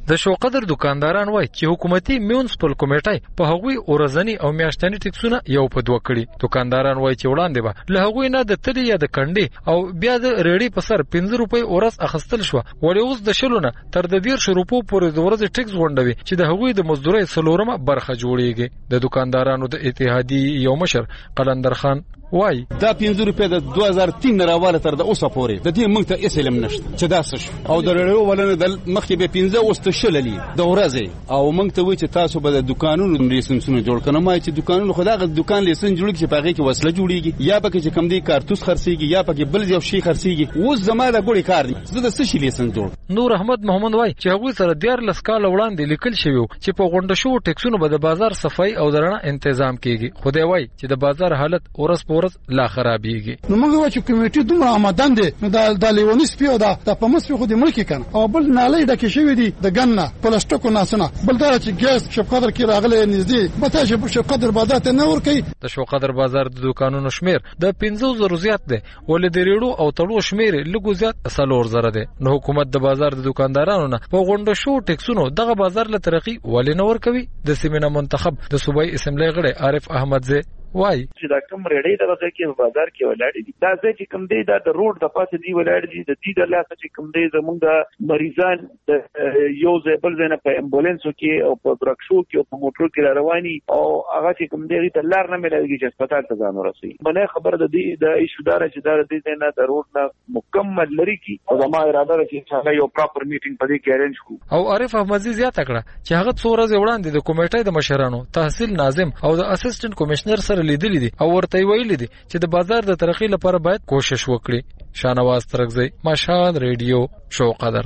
د شوقدر دکانداران وایي چې حکومتي میونسپل کمیټه په هغوی ورځنی او میاشتنی ټیکسونه یو په دوه کړي. دکانداران وایي چې وړاندې به له هغوی نه د تلې یا د کنډې او بیا د ریړې په سر 15 روپۍ ورځ اخیستل شو، ولې اوس د شلونه تر د 10 روپو پورې د ورځې ټیکس غونډوي چې د هغوی د مزدورۍ څلورمه برخه جوړیږي. د دکاندارانو د اتحادیې یو مشر قلندر خان وای دا 15 روپیا د 2003 نه راواله تر د اوسه پورې د دې موږ ته اسلام نشته چې دا څه او د ریړو ولنه د مخکې به 15 اوس ته شللی د ورځې او موږ ته وی چې تاسو به د دکانونو لیسنسونه جوړ کړئ. ما چې دکانونو خدای د دکان لیسن جوړ چې پاږي کې وسله جوړیږي یا پکې چې کم دی کارتوس خرڅيږي یا پکې بل یو شی خرڅيږي. اوس زماده ګوړي کار دي زه د څه شي لیسن جوړ. نور احمد محمد وای چې هغه سره 14 کال وړاندې لیکل شوی چې په غونډه شو ټیکسونو به د بازار صفای او درنه تنظیم کیږي. خدای وای چې د بازار حالت اورس پورس لا خراب. نو موږ چې کمیټې دومره آمدان دي نو د لیونی سپیو د پمس په خو د ملک کنه او بل نالې ډکه شوی دي د ګنه پلاستیکو ناسنه بل دا چې ګیس شپقدر کې راغله نږدې به ته چې شپقدر بازار ته نه ور کوي. د شپقدر بازار د دکانونو شمیر د 15,000 زیات دی ولې د ریړو او تړو شمیر لږ زیات 3,000 دی. نو حکومت د بازار د دکاندارانو نه په غونډه شو ټیکسونو دغه بازار له ترقی ولې نه ور کوي. د سیمینه منتخب د صوبایي اسمبلی غړي عارف احمد زه وای چې دا کوم ریډي دغه کې بازار کې ولاړ دي دا چې کوم دی دا د روډ د پاسه دی ولاړ دي د دې د لاسه چې کوم دی زموږ د مریضان د یو ځای بل ځای نه په امبولانسو کې او په برکشو کې او په موټرو کې رواني او هغه چې کوم دی ته لار نه ملایږي چې هسپتال ته ځان ورسي. منه خبر د دې د ایشودار چې دا د دې نه د روډ نه مکمل لري کی او زما اراده ده چې څنګه یو پراپر میټینګ په دې کې ارینج کو. او عارف احمد زیات کړه چې هغه څو ورځې وړاندې د کمیټې د مشرانو تحصیل ناظم او د اسسټنټ کمشنر سره لیدل دي او ورته ویل دي چې د بازار د ترقی لپاره باید کوشش وکړي. شانواز ترغزی مشال ریډیو شوقدر.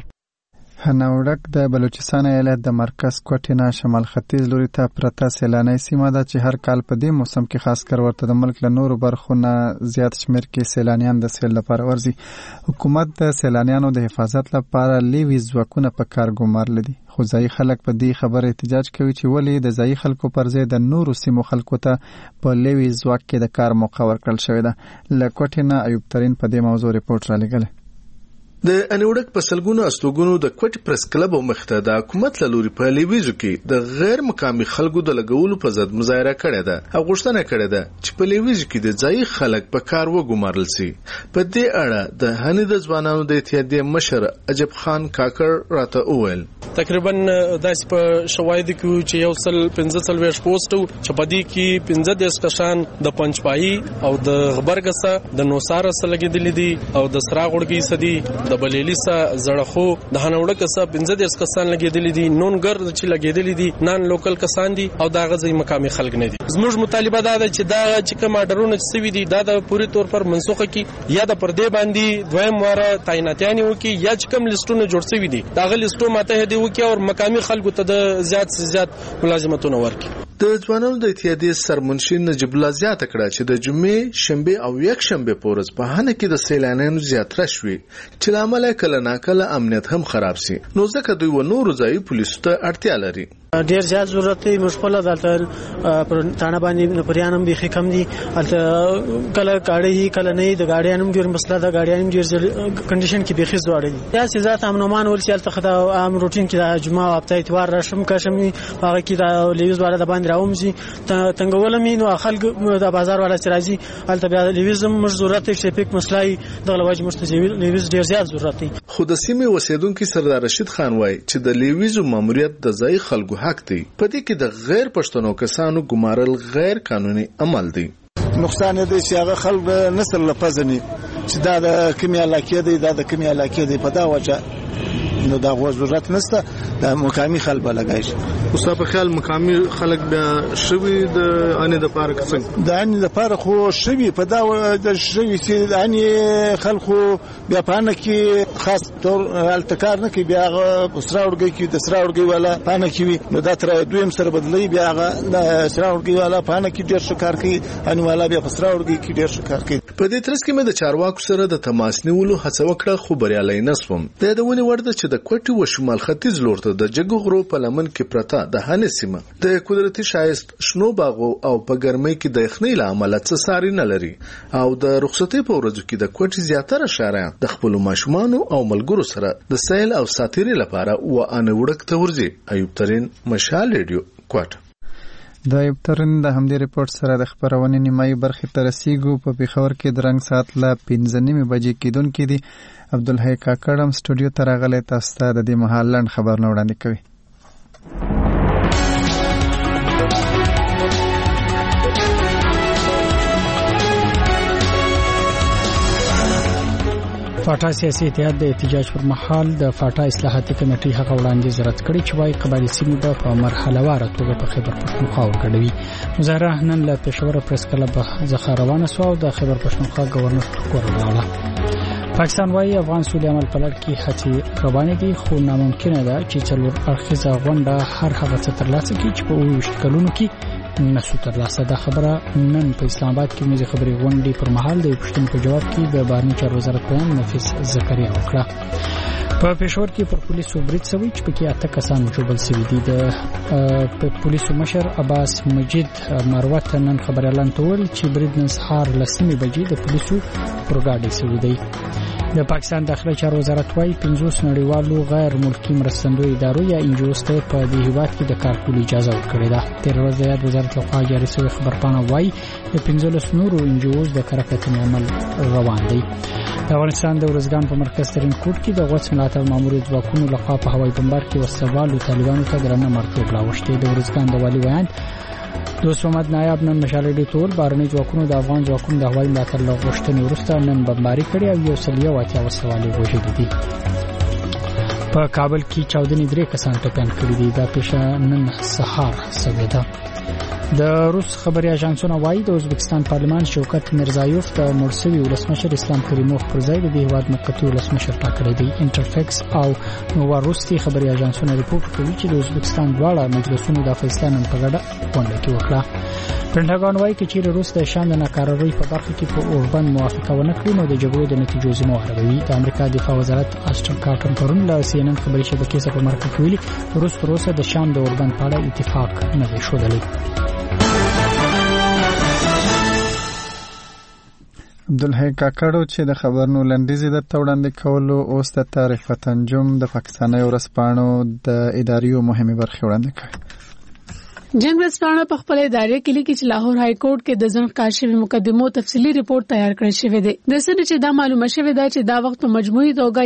هنوړک د بلوچستان ایالت د مرکز کوټینا شمال ختیځ لوري ته پرته سیلاني سیمه ده چې هر کال په دې موسم کې خاص کر ورته د ملک له نورو برخو نه زیات شمیر کې سیلانیان د سیل لپاره ورځي. حکومت د سیلانیانو د حفاظت لپاره لیوي ځواکونه په کار ګمارل دي. خو ځای خلک په دې خبره احتجاج کوي چې ولې د ځای خلکو پر ځای د نورو سیمو خلکو ته په لیوي ځواک کې د کار موقع ورکړل شوې ده. له کوټینا ایوب ترین په دې موضوع ریپورت را لګل. د انوړک په سلګونو استوګونو د کوټ پریس کلب او مخته د حکومت له لوري په لیویزو کې د غیر مقامي خلکو د لګولو په ضد مظاهره کړې ده او غوښتنه کړې ده چې په لیویزو کې د ځای خلک په کار وګمارل شي. په دې اړه د هني د ځوانانو د اتحادیې مشر عجب خان کاکړ راته وویل تقریبا داس په شواهد کې چې یو سل 15 پوسټ چې په دې کې 15 کسان د پنځپای او د غبرګسا د نوسار سره لګیدل دي او د سراغړګي سدي د بلیلیسا زړخو د هنوړک سره 15 کسان لګیدل دي نونګر چې لګیدل دي نان لوکل کسان دي او دا غزي مقامي خلک نه دي. زموږ مطالبه دا ده چې دا چې کوم اډرونه سوي دي دا د پوری تور پر منسوخه کی یا د پردې باندې دویم واره تعیناتيان وکي یا چې کوم لیستونه جوړ سوي دي دا غل لیستو ماته دی وکي او مقامي خلکو ته د زیات ملازمتونه ورکي. د ځوانانو د اتحادیې سرمنشي نجیب الله زیاته کړه چې د جمعې شنبه او یک شنبه پورز په هنه کې د سیلانیانو زیاتره شوي چې لامل کله ناکله امنیت هم خراب سي نو ځکه دوی و نور ځای پولیسو ته اړتیا لري. ډیر زیات ضرورت دی مشکل دلته تانه باندې پریانم بيخي کم دي الته کله گاډي کله نه د گاډیانم ډیر مسله د گاډیانم ډیر کنډیشن کې بيخي زوړ دي یا ذات امنومان ول چې الته خدا عام روټین کې د جمعه او هفته اتوار راشم کشم هغه کې د لیوز والا د باندې راومزي تنګول مين او خلک د بازار والا چرایي الته بیا لیوزم مش ضرورت ټریفیک مسلای د لواج مستجیب لیوز ډیر زیات ضرورت دی. خو د سیمې اوسیدونکو سردار رشید خان وای چې د لیوزو ماموریت د ځای خلکو حق دی. په دې کې د غیر پښتنو کسانو ګمارل غیر قانوني عمل دی. نقصان دې چې هغه خلک نسل لپزني چې دا د کیمیا علاقې دی دا د کیمیا علاقې دی په دا وجه نو دا غوښ ضرورت نشته د مقامي خلک بلګایش. اوس په خیال مقامي خلک د شوی د انې د پاره څنګه د انې د پاره خو شوی په دا د شوی چې د انې خلکو بیا پانه کې خاص تور التکار نه کې بیا سراوړګي کې د سراوړګي والا پانه کې نو دا تر دویم سره بدلی بیا د سراوړګي والا پانه کې ډیر شکار کوي انې والا بیا سراوړګي کې ډیر شکار کوي. په دې ترڅ کې مې د چارواکو سره د تماس نیولو هڅه وکړه خو بریالي نشوم. د ونی ورده چې چې د کوټي و شمال ختیځ لور ته د جګغرو په لمن کې پرته د هانې سیمه د قدرتي شایست شنو باغو او په ګرمۍ کې د یخنۍ له امله څه ساری نه لري او د رخصتۍ په ورځو کې د کوټي زیاتره شهریان د خپل ماشومانو او ملګرو سره د سیل او ساتیري لپاره و ان وړک ته ورځي. ایوب ترين، مشال ریډیو، کوټه. د ایوب ترين د همدې ریپورت سره د خبرونې نیمایي برخې ته رسیږو. په پیښور کې د رنګ ساعت له 5:30 بجې کېدونکې دي. عبدالحی کاکړم سټوډیو ته راغلی، تاسو ته د دې مهال لنډ خبرونه وړاندې کوي. فاټا سیاسي اتحاد د احتجاج پر مهال د فاټا اصلاحاتي کمیټې هغه وړاندیز رد کړی چې وايي قبایلي سیمې به په مرحله واره توګه په خیبر پښتونخوا ورګډوي. مظاهره نن له پېښور پریس کلب څخه روانه شوه او د خیبر پښتونخوا گورنر کور ولاړه. پاکستان وايي افغان سولې عمل په لړ کې هڅې روانې دي، خو ناممکنه ده چې څلور اړخیزه غونډه هر هغه څه ترلاسه کړي چې په 28 کلونو کې نشو ترلاسه. دا خبره نن په اسلام آباد کې مزي خبري غونډې پر مهال د پښتون په جواب کې د بهرنی چارو وزارت بیان نفیس زکریا وکړه. په پېښور کې پر پولیسو برید شوی چې پکې 8 کسان جوړل شوي دي. د پولیسو مشر عباس مجید مروت نن خبر اعلان کړ چې برید نن سهار 10 بجې د پولیسو پروګاډي شوی دی. د پاکستان داخله چارو وزارت وايي 50 نړیوالو غیر ملکی مرستندوی ادارو یا انجوز ته په دې هیواد کې د کار کولو اجازه ورکړې ده. تیر ورځ د وزارت لخوا جاري شوی خبرپاڼه وايي د 15 نورو انجوز د کارکتنې عمل روان دي. د افغانستان د ورزګان په مرکز ترين کوټ کې د غوڅ ملاتړ مامور ځواکونو لخوا په هوایي بمبار کې وسوالو طالبانو ته درنه مرتوب راوښتي. د ورزګان د والي ویان دوست محمد نایاب نن مشال ډی تور بارني ځواکونو د افغان ځواکونو د هوایي ملاتړ لغوښتنې وروسته نن بمباري کړې او یو سلیه واقعیا وسوالې وژلې دي. په کابل کې 14 درې کسان ټپيان کړي دي. دا پیښه نن سهار شوې ده. د روس خبري اژانسونه وايي د ازبکستان پارلمان شوکت میرزایوف د مرسوي ولسمشر اسلام کریموف پر ځای د هیواد مقتی ولسمشر ټاکلی دی. انټرفیکس او نوواروستی خبري اژانسونه ریپورت کوي چې د ازبکستان دواړه مجلسونو د فیصله نن په ګډه غونډه کې وکړه. پنټاګون وايي چې روس د شان د ناکارۍ په برخه کې په اوربند موافقه ونه کړي نو د جګړې د نتیجو ذمہ وروي. د امریکا دفاع وزارت آسټن کارټن پرون له CNN خبري شبکې سره په مرکه کې ویلي روس پر اوسه د شام د اوربند په اړه اتفاق نه دی شوی. عبدالحی کاکړو چې د خبرونو لنډیزې درته وړاندې کولو، اوس د طارق فتنجم د پاکستاني ورځپاڼو د اداریو مهمه برخه وړاندې کوي. جنگ ورځپاڼه په خپل ادارې کې لیکي چې لاهور های کورټ کې د ځنډ کاشفي مقدمو تفصیلی ریپورت تیار کړی شوی دی. د سره چې دا معلومه شوی دا چې دا وخت په مجموعي توګه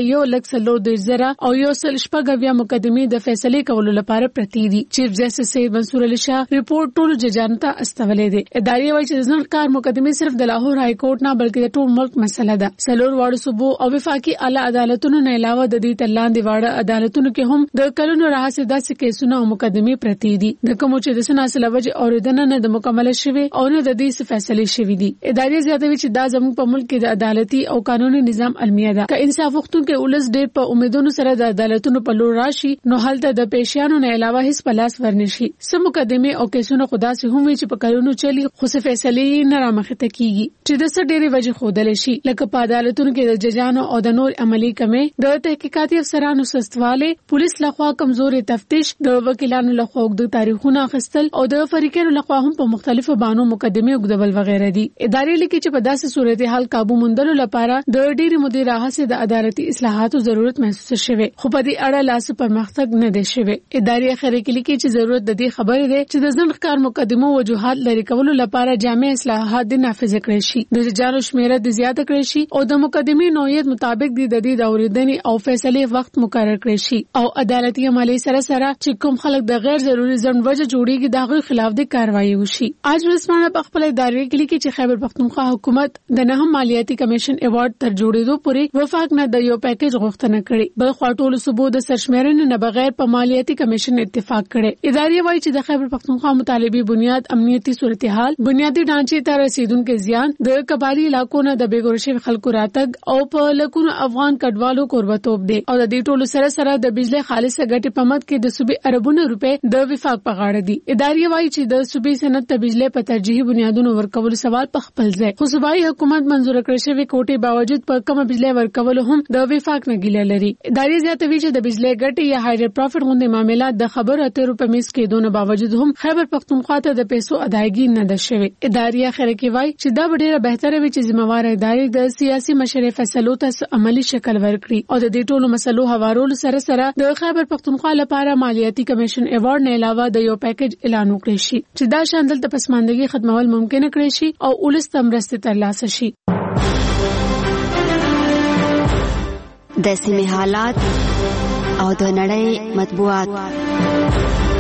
1,40,000 او 1,000 مقدمې د فیصله کولو لپاره پرتی دي. چیف جسټس سید منصور علي شاه ریپورت ټول ججانو ته استولې دي. ادارې وايي چې ځنډ کار مقدمې صرف د لاهور های کورټ نه بلکې د ټول ملک مسله ده. څلور واړو صوبو او وفاقي اعلی عدالتونو نه علاوه د دې ترلاندې واړه عدالتونو کې هم د کلونو راهیسې داسې کیسونه او مقدمې پرتی دي د کوم چې د سناسله وجه اوریدنه نه د مکمل شوی او نه د دې فیصله شوی دي. ادارې زیاتوي چې دا زموږ په ملک کې د عدالتي او قانوني نظام المیه ده. که انصاف وختونکو ولس ډېر په امیدونو سره د عدالتونو په لور راشي نو هلته د پېښیانو نه علاوه هیڅ پلاس ورنشي. سم مقدمه او کیسونه خدا سي هم چې په کلونو چلی خو څه فیصله نه رامخته کیږي چې د څه ډېری وجه خودل شي لکه په عدالتونو کې د ججانو او د نور عملی کمې، د تحقیقاتي افسرانو سستواله، پولیس لخوا کمزوري تفتیش، د وکیلانو لخوا د تاریخونو اخیستل او د فریقونو لخوا هم په مختلفو بانو مقدمه وګدول وغیرہ دي. ادارې لیکي چې په داسې صورتحال قابو موندلو لپاره د ډېری مودې راهیسې د عدالتي اصلاحاتو ضرورت محسوس شوه خو په دې اړه لاس پرمختګ نه دی شوی. ادارې اخر کې لیکي چې ضرورت د دې خبرې ده چې د ځنډ کار مقدمو وجوهات لري کولو لپاره جامع اصلاحات د نافذ کړي شي، د ججانو شمیره د زیاته کړي شي او د مقدمې نوعیت مطابق د دې د اوریدنې او فیصله وخت مقرر کړي شي او عدالتي عملي سره چې کوم خلک د غیر ضروري ځنډ وجه جوړیږي د هغوی خلاف د کاروایی وشي. اج ورځپاڼه په خپل ادارې کې لیکي چې خیبر پختونخوا حکومت د نهم مالیاتي کمیشن ایوارډ تر جوړېدو پورې وفاق نه د یو پیکیج غوښتنه کړې، بل خوا ټول صوبو د سرشمیرنې نه بغیر په مالیاتي کمیشن اتفاق کړي. ادارې وایي چې د خیبر پختونخوا مطالبي بنیاد امنیتي صورتحال، بنیادی ډانچې ته رسیدونکو زیان، د قبایلی علاقو نه د بیګورشي خلکو راتګ او په لکونو افغان کډوالو قربتوب دي او د دې ټولو سره د بجلی خالصه ګټې په مد کې د صوبې اربونو روپے د وفاق په غاړه دي. ادارې وایي چې د صوبې صنعت ته بجلی په ترجیحي بنیادونو ورکول سوال په خپل ځای، خو صوبایي حکومت منزور کړی شوی کوټې باوجود په کم بجلی ورکول هم د وفاق نه ګیله لري. ادارې زیاتوي چې د بجلی ګټې یا هایډر پروفټ غوندې معاملات د خبرو اترو په میز کې دونه باوجود هم خیبر پختونخوا ته د پیسو ادایګي نه ده شوې. ادارې اخر کې وایي چې دا ډیره بهتره وي چې ذمہوار ادارې د سیاسي مشرۍ فیصلو ته عملی شکل ورکړي او د دې ټولو مسلو هوارولو سره سره د خیبر پختونخوا لپاره مالیاتي کمیشن ایوارډ نه علاوه د یو پیکیج اعلان وکړي شي چې دا شاندل د پسماندګي ختمول ممکن کړي شي او ولس تمرسته ترلاسه شي. د سیمې حالات او د نړۍ مطبوعات.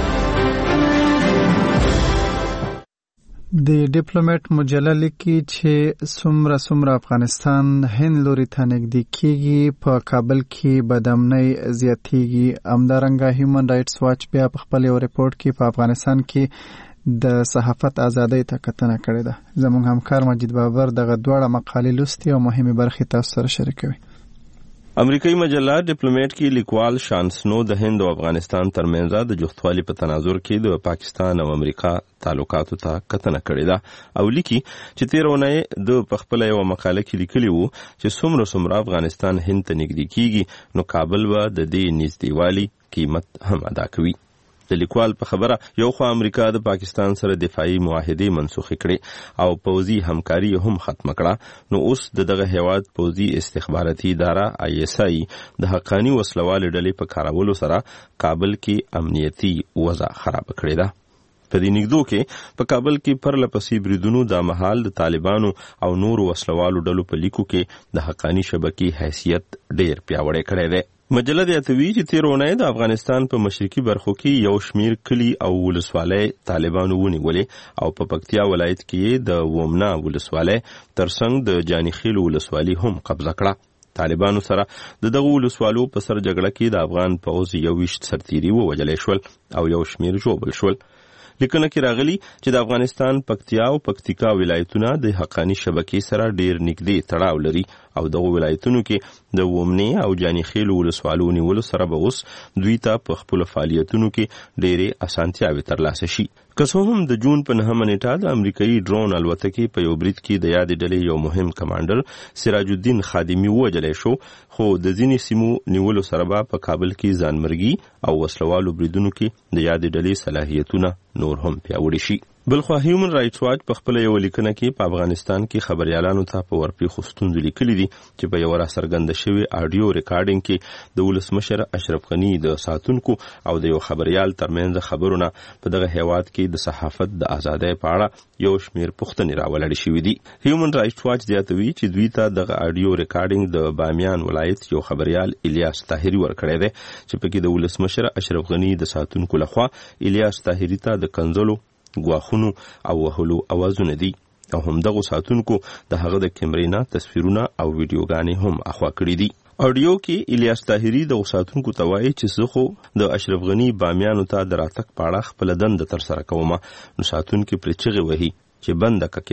د ډیپلوماټ مجله لیکي چې څومره افغانستان هند لوري ته نږدې کیږي په کابل کې بدامنۍ زیاتېږي. همدارنګه هیومن رائټس واچ بیا په خپل یو ریپورت کې په افغانستان کې د صحافت ازادۍ ته کتنه کړې ده. زموږ همکار مجید بابر دغه دواړه مقالې لوستي او مهمه برخې تاسو سره شریکوي. امریکایي مجله ډیپلوماټ کې لیکوال شان سنو د هند او افغانستان ترمنځ د جفتوالي په تناظر کې د پاکستان او امریکا تعلقاتو ته کتنه کړې ده او لیکي چې تیرونه د خپل یو مقاله کې لیکلی وو چې څومره افغانستان هند ته نږدې کیږي نو کابل به د دې نږدېوالي قیمت هم ادا کوي. د لیکوال په خبره یو خو امریکا د پاکستان سره دفاعي معاهده منسوخ کړي او پوځي همکاري هم ختم کړه، نو اوس دغه هیواد پوځي استخباراتي اداره ISI د حقانی وسلوال ډلې په کارولو سره کابل کې امنیتي وضع خراب کړې ده. په دې نګدو کې په کابل کې پرلپسې بریدونو د مهال د طالبانو او نور وسلوالو ډلو په لیکو کې د حقانی شبکې حیثیت ډیر پیاوړی کړی دی. مجله یاتوي چې تیرونه د افغانستان په مشرقي برخو کې یو شمیر کلی او ولسوالۍ طالبانو ونیولې او په پکتیا ولایت کې د ومنا ولسوالۍ ترڅنګ د جانیخیل ولسوالۍ هم قبضه کړه. طالبانو سره د دغه ولسوالو په سر جګړه کې د افغان پوځ 21 سرتیري ووژل شول او یو شمیر ژوبل شول. لیکنه کې راغلی چې د افغانستان پکتیا او پکتیکا ولایتونه د حقانی شبکې سره ډیر نږدې تړاو لري او دغه ولایتونو کې د ومنې او جانیخیل ولسوالو نیولو سره به اوس دوی ته په خپل فعالیتونو کې ډېرې اسانتیاوې ترلاسه شي. که څه هم د جون په 9 نیټه د امریکایي ډرون الوتکې په یو برید کې د یادې ډلې یو مهم کمانډر سراج الدین خادمي ووژلی شو، خو د ځینې سیمو نیولو سره به په کابل کې ځانمرګي او وسلوالو بریدونو کې د یادې ډلې صلاحیتونه نور هم پیاوړي شي. بلخو هیومن رائټس واچ په خپل یو لیکنه کې په افغانستان کې خبريالانو ته په ورپېښو ستونزو لیکلي دي چې په یو راڅرګنده شوی آډیو ریکارډینګ کې د ولسمشر اشرف غنی د ساتونکو او د یو خبريال ترمنځ خبرونه په دغه هیواد کې د صحافت د ازادۍ په اړه یو شمیر پوښتنې راولړې شوې دي. هیومن رائټس واچ زیاتوي چې دوی ته دغه آډیو ریکارډینګ د بامیان ولایت یو خبريال الیاس طاهری ورکړی دی چې پکې د ولسمشر اشرف غنی د ساتونکو لخوا الیاس طاهری ته د کنځلو غواخونو او وهلو اوازونه دي او هم دغه ساتونکو د هغه د کیمرې نه تصویرونه او ویډیوګانې هم اخوا کړې دي. آډیو کې الیاس طاهری د ساتونکو ته وایي چې زه خو د اشرف غنی بامیانو ته د راتګ په اړه خپل دنده تر سره کوم، نو ساتونکو پر چغې وهي چې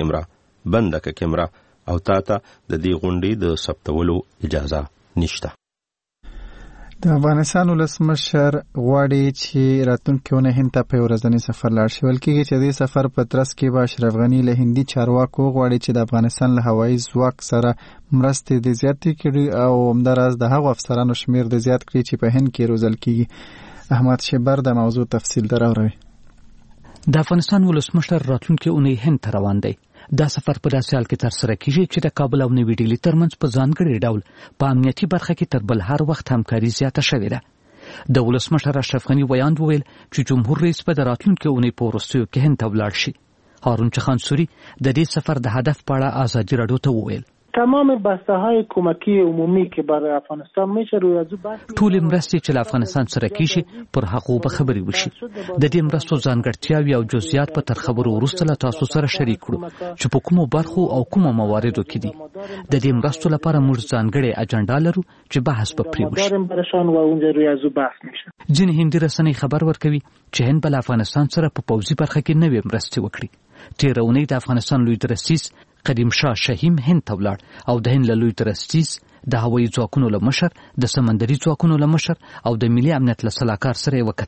بنده کا کیمرا او تا ته د دې غونډې د ثبتولو اجازه نشته. د افغانستان ولسمشر غواړي چې راتلونکي اونۍ هند ته په ورځنی سفر لاړ شي. ویل کېږي چې دې سفر په ترڅ کې به اشرف غنی له هندي چارواکو غواړي چې د افغانستان له هوایي ځواک سره مرستې د زیاتې کړي او همداراز د هغو افسرانو شمیر د زیات کړي چې په هند کې روزل کېږي. احمد شیبر د موضوع تفصیل دراوروي. د افغانستان ولسمشر راتلونکي اونۍ هند ته روان دی. دا سفر په داسې حال کې ترسره کیږي چې د کابل او نوي ډیلي ترمنځ په ځانګړي ډول په امنیتي برخه کې تر بل هر وخت همکاري زیاته شوې ده. د ولسمشر اشرف غنی ویاند وویل چې جمهور رئیس په راتلونکي اونۍ په وروستیو کې هند ته ولاړ شي. هارون چخان سوري د دې سفر د هدف په اړه ازادي رادیو ته وویل تمام بسته‌های کمکی عمومی که برای افغانستان میشه روی از بحث ټول مرستې چې له افغانستان سره کیږي پر هغه به خبرې وشي. د دې مرستو ځانګړتیاوې او جزئیات په تر خبرو وروسته له تاسو سره شریک کړو چې په کومو برخو او کومو مواردو کې دي. د دې مرستو لپاره موږ ځانګړې اجنډا لرو چې بحث به پرې وشي. ځینې هندي رسنۍ خبر ورکوي چې هند بل افغانستان سره په پوځي برخه کې نوې مرستې وکړي. تیر اونۍ د افغانستان لوی درستیز قدیم شاه شهیم هند ته ولاړ او د هند لوی درستیز د هوایي ځواکونو له مشر، د سمندري ځواکونو له مشر او د ملي امنیت له سلاکار سره وکتل.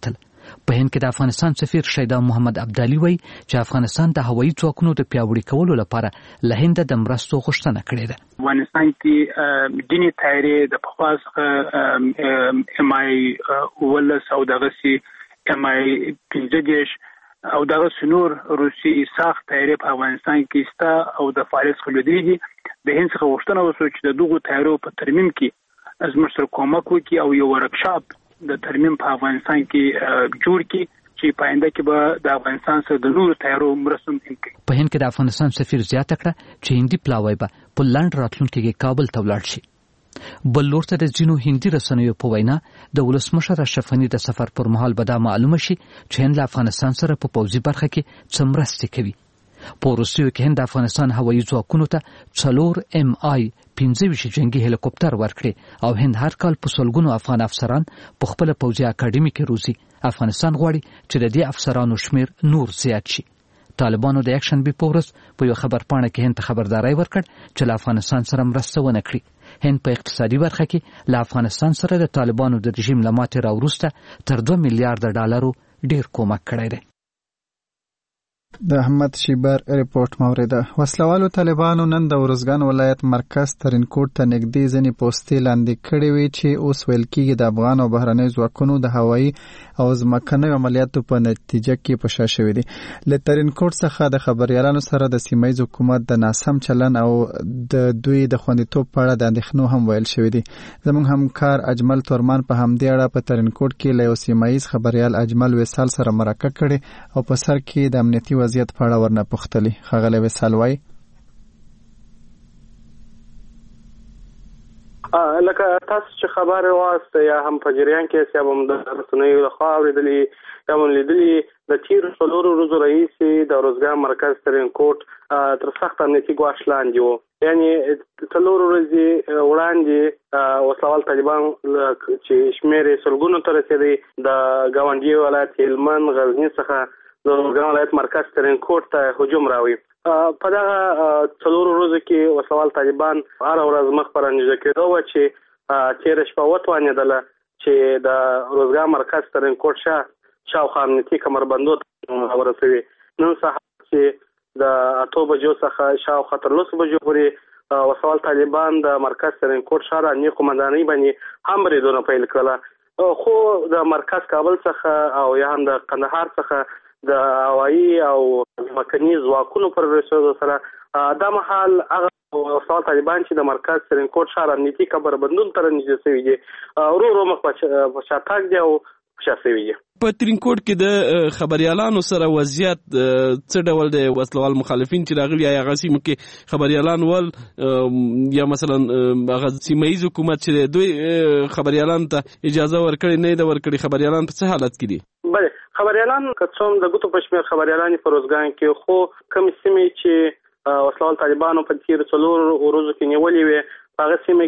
په هند کې د افغانستان سفیر شیدا محمد عبدالي وایي چې افغانستان د هوایي ځواکونو د پیاوړي کولو لپاره له هند د مرستو غوښتنه کړې ده. افغانستان کې ځینې طیارې د پخوا څخه MI 11 او دغه سي MI 15 او دغه سنور روسي ساخت طیارې په افغانستان کې ستا او د فارس خلودي د هند څخه غوښتنه وشوه چې د دغو طیارو په ترمیم کې زموږ سره کومک وکړي او یو ورکشاپ د ترمیم په افغانستان کې جوړ کړي چې په آینده کې به د افغانستان سره د نورو طیارو مرسته ممکن کړي. په هند کې د افغانستان سفیر زیاته کړه چې هندي پلاوی به په لاندې راتلونکي کې کابل ته ولاړ شي. بل لور ته د ځینو هندي رسنیو په وینا د ولسمشر اشرف غني د سفر پر مهال به دا معلومه شي چې هند له افغانستان سره په پوځي برخه کې څه مرستې کوي. په روسیو کې هند افغانستان هوایي ځواکونو ته 4 MI 15 جنگي هلیکوپټر ورکړي او هند هر کال په سلګونو افغان افسران په خپل پوځي اکاډمي کې روزي. افغانستان غواړي چې د دې افسرانو شمیر نور زیات شي. طالبانو د اکشن بي پورس په یو خبرپاڼه کې هند ته خبرداري ورکړ چې له افغانستان سره مرسته ونه کړي. هند په اقتصادي برخه کې له افغانستان سره د طالبانو د رژیم له ماتې راوروسته تر $2 میلیارډ ډیر کومک کړی دی. د احمد شیبر ریپورت موریده. وسلوالو طالبانو نن د ورزګان ولایت مرکز ترینکوټ ته نږدې ځینې پوستې لاندې کړې وي چې اوس ویل کېږي د افغان او بهرنیو ځواکونو د هوایي او ځمکنیو عملیاتو په نتیجه کې په شا شوي دي. له ترینکوټ څخه د خبريالانو سره د سیمه ییز حکومت د ناسم چلن او د دوی د خوندیتوب په اړه د اندېښنو هم ویل شوي دي. زموږ همکار اجمل تورمان په همدې اړه په ترینکوټ کې له یو سیمه ییز خبريال اجمل وصال سره مرکه کړې او په سر کې د امنیتي وضعیت په اړه ورنه پوښتلي. ښاغلی وصال وایي لکه تاسو چې خبره واسطه یا هم په جریان کې چې هم د رسنیو لخوا اوریدلې یا هم لیدلې د تیر څلورو ورځو رئیس د روزګان مرکز ترینکوټ تر سخت امنیتي ګواښ لاندې و. یعنی څلور ورځې وړاندې وسلوال طالبان چې شمیر سلګونو ته رسېدي د ګاونډي ولایت هلمند غزني څخه د روزګان ولایت مرکز ترینکوټ ته هجوم راوړي. په دغه څلورو ورځو کې وسلوال طالبان هر ورځ مخ پر انځور کېدو چې تیر شپه وتوانېدله چې د روزګان مرکز ترینکوټ شاوخوا امنیتي کمربندو ته ورسوي. نن سهار چې د 8 بجو څخه شاوخوا تر 10 بجو پورې وسلوال طالبان د مرکز ترینکوټ ښار امنیتي قومندانۍ باندې هم بریدونه پیل کړل. خو د مرکز کابل څخه او یا هم د قندهار څخه د هوایي او ځمکني ځواکونو پر رسېدو سره دا مهال هغه وسلوال طالبان چې د مرکز ترینکوټ ښار امنیتي کمربندونو ته نږدې شوي دي ورو ورو مخ په شاتګ دي او شا شوي دي. په ترینکوټ کې د خبريالانو سره وضعیت څه ډول دی؟ وسلوال مخالفین چې راغلي یا هغه سیمه کې خبريالان ول یا مثلا هغه سیمه ییز حکومت چې دوی خبريالان ته اجازه ورکړي نه د ورکړي خبريالان په څه حالت کې دي؟ بله خبريالان کڅوم د ګوتو پښمیر خبريالان په روزګان کې خو کوم سیمه چې وسلوال طالبانو په تیر څلور ورځو کې نیولې وي هغه سیمه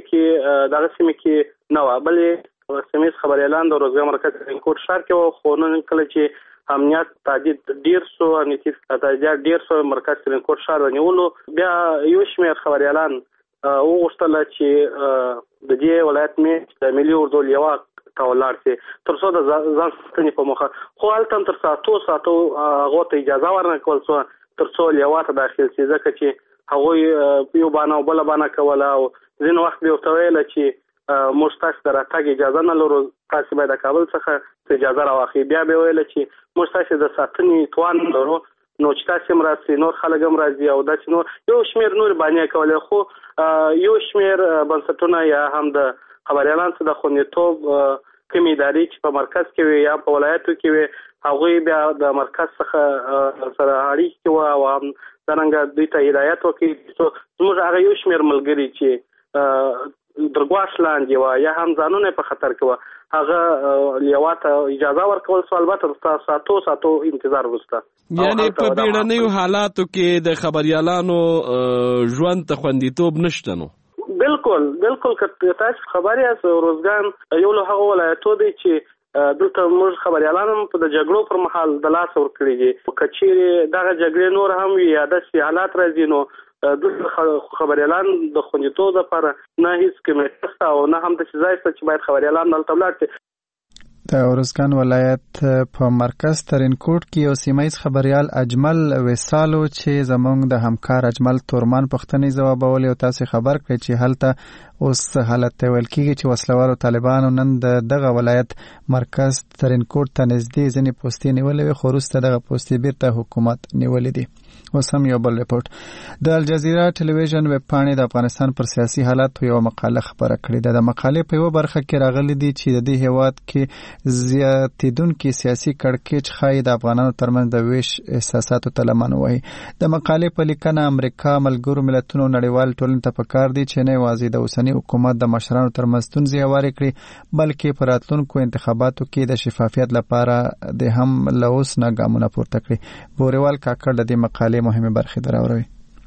کې نه و. بلې سیمه خبريالان د روزګان مرکز ترینکوټ ښار کې خو نن کله چې امنیت تعدید ډیر سو امنیتي تعدید ډیر سو مرکز ترینکوټ ښار ونیولو بیا یو شمېر خبريالان وغوښتل چې د دې ولایت مې د ملي اردو لیوا تاولار سي تر څو د ځان ستنې په مخه خو هلته تر ساتو هغه ته اجازه ورنکول سو تر څو لیوا ته داخل سي ځکه چې هغه یو باندې بل باندې کوله او ځین وخت به وتویل چې موږ تاسو ته راټاګ اجازه نه لرو تاسو باید د کابل څخه اجازه راوخی. بیا به ویل چې موږ تاسو د ساتنې توان لرو نو چې تاسو مراسي نور خلک هم راځي او د نور یو شمیر نور باندې کوله خو یو شمیر بنسټونه یا هم د خبريالان څخه د خوندیتوب کومې ادارې چې په مرکز کې وي یا په ولایتو کې وي هغه بیا د مرکز څخه سره اړیکې و او هم څنګه دوی ته هدایت وکړي چې موږ هغه یو شمیر ملګری چې درګواش لاندې و یا هم ځانونه په خطر کې و هغه لیواته اجازه ورکول سو البته ساتو انتظار وسته. یعنی په بیړنیو حالاتو کې د خبريالانو ژوند ته خوندیتوب نشته نو؟ بالکل که تاسو خبري یاست روزګان یو له هغه ولایتو دی چې دلته موږ خبريالان په د جګړو پر مهال د لاس ور کړی دي. کچېره دغه جګړې نور هم وي یا د حالات راځي نو د خبريالان د خوندیتوب لپاره نه هیڅ کمیټه او نه هم د ځای چې باید خبريالان دلته ولاړ شي. د ارزګان ولایت په مرکز ترینکوټ کې یو سیمایي خبريال اجمل وسالو چې زمونږ د همکار اجمل تورمان پښتني جوابول او تاسو خبر کړئ چې هلته اوس حالت ویل کېږي چې وسلوالو طالبانو نن دغه ولایت مرکز ترینکوټ ته نږدې ځینې پوستې نیولې خو وروسته دغه پوستې بیرته حکومت نیولې دي. اوس هم یو بل ریپورت د الجزیره ټلویزیون ویب پاڼې د افغانستان پر سیاسي حالت یو مقاله خبره کړې ده. د مقالې په یو برخه کې راغلي دي چې د دې هیواد کې زیاتیدونکي سیاسي کړکېچ ښایي د افغانانو ترمنځ د ویش احساساتو ته لمن ووهي. د مقالې په لیکنه امریکا ملګرو ملتونو نړیوال ټولنې ته پکار دي چې نه یوازې د اوسني حکومت د مشرانو ترمنځ ستونزې هوارې کړي بلکې په راتلونکو انتخاباتو کې د شفافیت لپاره د هم له اوس نه ګامونه پورته کړي. بوریوال کاکړ د دې مقالې مهمه برخه دراوړي.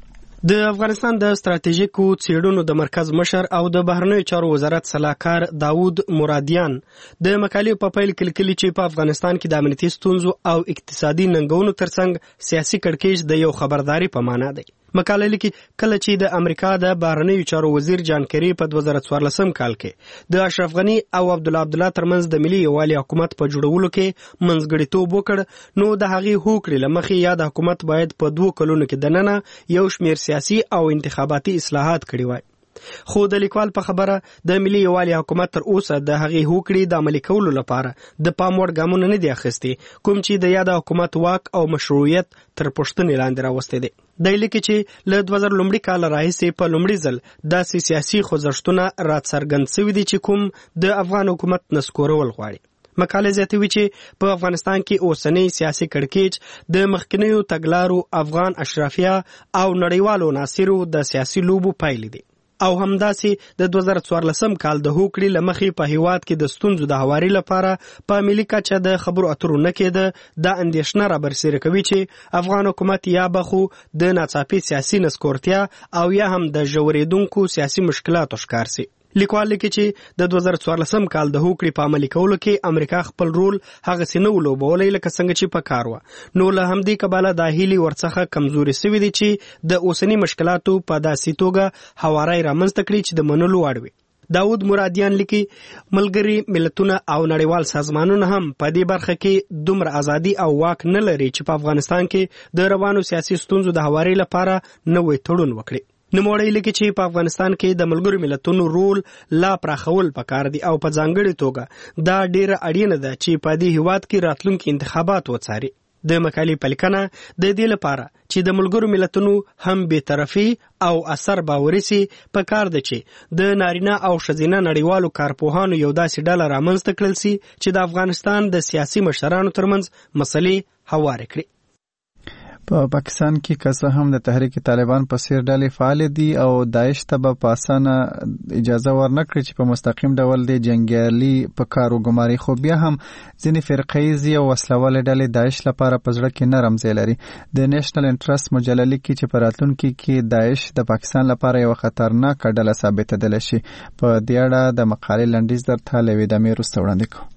د افغانستان د ستراتیژیکو څېړنو د مرکز مشر او د بهرنیو چارو وزارت سلاکار داود مرادیان د مقالې په پیل کې لیکلي چې په افغانستان کې د امنیتي ستونزو او اقتصادي ننګونو ترڅنګ سیاسي کړکېچ د یو خبرداري په معنا دی. مقاله لیکي کله چې د امریکا د بهرنیو چارو وزیر جان کری په 2014 کال کې د اشرف غنی او عبدالله ترمنځ د ملي یووالي حکومت په جوړولو کې منځګړیتوب وکړ نو د هغې هوکړې له مخې یا د حکومت باید په 2 کلونو کې دننه یو شمیر سیاسي او انتخاباتي اصلاحات کړي وای. خو د لیکوال په خبره د ملي یووالي حکومت تر اوسه د هغې هوکړې د عملي کولو لپاره د پام وړ ګامونه نه دي اخیستي کوم چې د یاد حکومت واک او مشروعیت تر پوښتنې لاندې راوستی دی. د لیکي چې له 2000 کال راهیسې په لومړي ځل داسې سیاسي خوځښتونه راڅرګند شوي دي چې کوم د افغان حکومت نسکورول غواړي. مقاله زیاتوي چې په افغانستان کې اوسنی سیاسي کړکېچ د مخکنیو تګلارو افغان اشرافیه او نړیوالو عناصرو د سیاسي لوبو پایلې دي او همداسې د 2014 کال د هوکړې له مخې په هیواد کې د ستونزو د هواري لپاره په ملي کچه د خبرو اترو نه کېده د اندېښنه رابرسېره کوي چې افغان حکومت یا به خو د ناڅاپي سیاسي نسکورتیا او یا هم د ژورېدونکو سیاسي مشکلاتو ښکار سي. لیکوال لیکي چې د 2014 کال د هوکړې په عملي کولو کې امریکا خپل رول هغسې نه ولوبولی لکه څنګه چې په کار وه نو له همدې کبله دا هیلې ورڅخه کمزوري سوي دي چې د اوسني مشکلاتو په داسې توګه هواری رامنځته کړي چې د منلو وړ وي. داود مرادیان لیکي ملګري ملتونه او نړیوال سازمانونه هم په دې برخه کې دومره ازادي او واک نه لري چې په افغانستان کې د روانو سیاسي ستونزو د هواري لپاره نوی تړون وکړي. نوموړی لیکي چې په افغانستان کې د ملګرو ملتونو رول لا پراخول پکار دي او په ځانګړې توګه دا ډیره اړینه ده چې په دې هیواد کې راتلونکي انتخابات وڅاري. د مقالې په لیکنه د دې لپاره چې د ملګرو ملتونو هم بېطرفي او اثر باوري سي پکار ده چې د نارینه او ښځینه نړیوالو کارپوهانو یو داسې ډله رامنځته کړل سي چې د افغانستان د سیاسي مشرانو ترمنځ مسلې هوارې کړي. په پاکستان کې که هم د تحریک طالبان په څیر ډلې فعال دي او داعش ته به په اسانه اجازه ورنکړي چې په مستقیم ډول د جنگیالي په کار وګماري خو بیا هم ځینې فرقه‌ایزي او وسلوالې ډلې داعش لپاره په زړه کې نرم ځای لري. د نېشنل انټرست مجله لیکي چې په راتلونکي کې داعش د پاکستان لپاره یو خطرناک ډله ثابتېدلی شي. په دې اړه د مقالې لنډیز درته له ویدامې وروسته وړاندې کوم.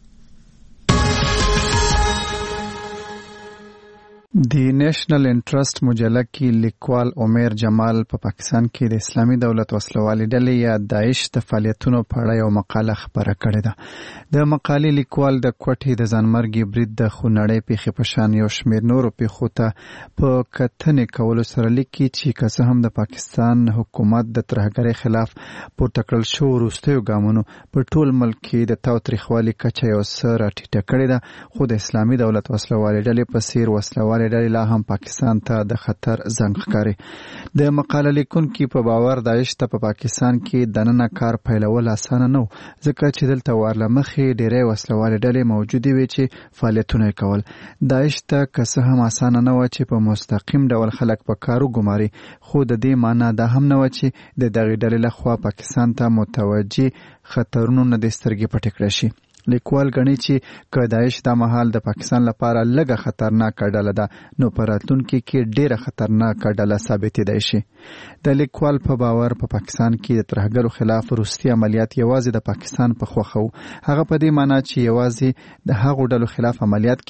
د نېشنل انټرست مجله کې لیکوال عمر جمال په پاکستان کې د اسلامي دولت وسلوالې ډلې یا داعش د فعالیتونو په اړه یو مقاله خپره کړې ده. د مقالې لیکوال د کوټې د ځانمرګي برید د خونړۍ پیښې په شان یو شمېر نورو پیښو ته په کتنې کولو سره لیکي چې که څه هم د پاکستان حکومت د ترهګرۍ خلاف پورته کړل شوو وروستیو ګامونو په ټول ملک کې د تاوتریخوالي کچه یو څه راټیټه کړې ده خو د اسلامي دولت وسلوالې ډلې په څیر وسلوالې ډلې لا هم پاکستان ته د خطر زنګ ښکاري. د مقاله لیکونکي په باور داعش ته په پاکستان کې دننه کار پیلول اسانه نه و ځکه چې دلته ورله مخې ډېرې وسلوالې ډلې موجودې وې چې فعالیتونه یې کول. داعش ته که څه هم اسانه نه وه چې په مستقیم ډول خلک په کار وګماري خو د دې معنا دا هم نه وه چې د دغې ډلې لخوا پاکستان ته متوجه خطرونو نه د سترګې پټې کړی شي. لیکوال غني چې که داعش د مهال د پاکستان لپاره لږه خطرناک ډله ده نو په راتلونکي کې ډیره خطرناک ډله ثابتېدای شي. د لیکوال په باور په پاکستان کې د ترهګرو خلاف وروستي عملیات یوازې د پاکستان په خوښه وو. هغه په دې معنی چې یوازې د هغو ډلو خلاف عملیات کېدل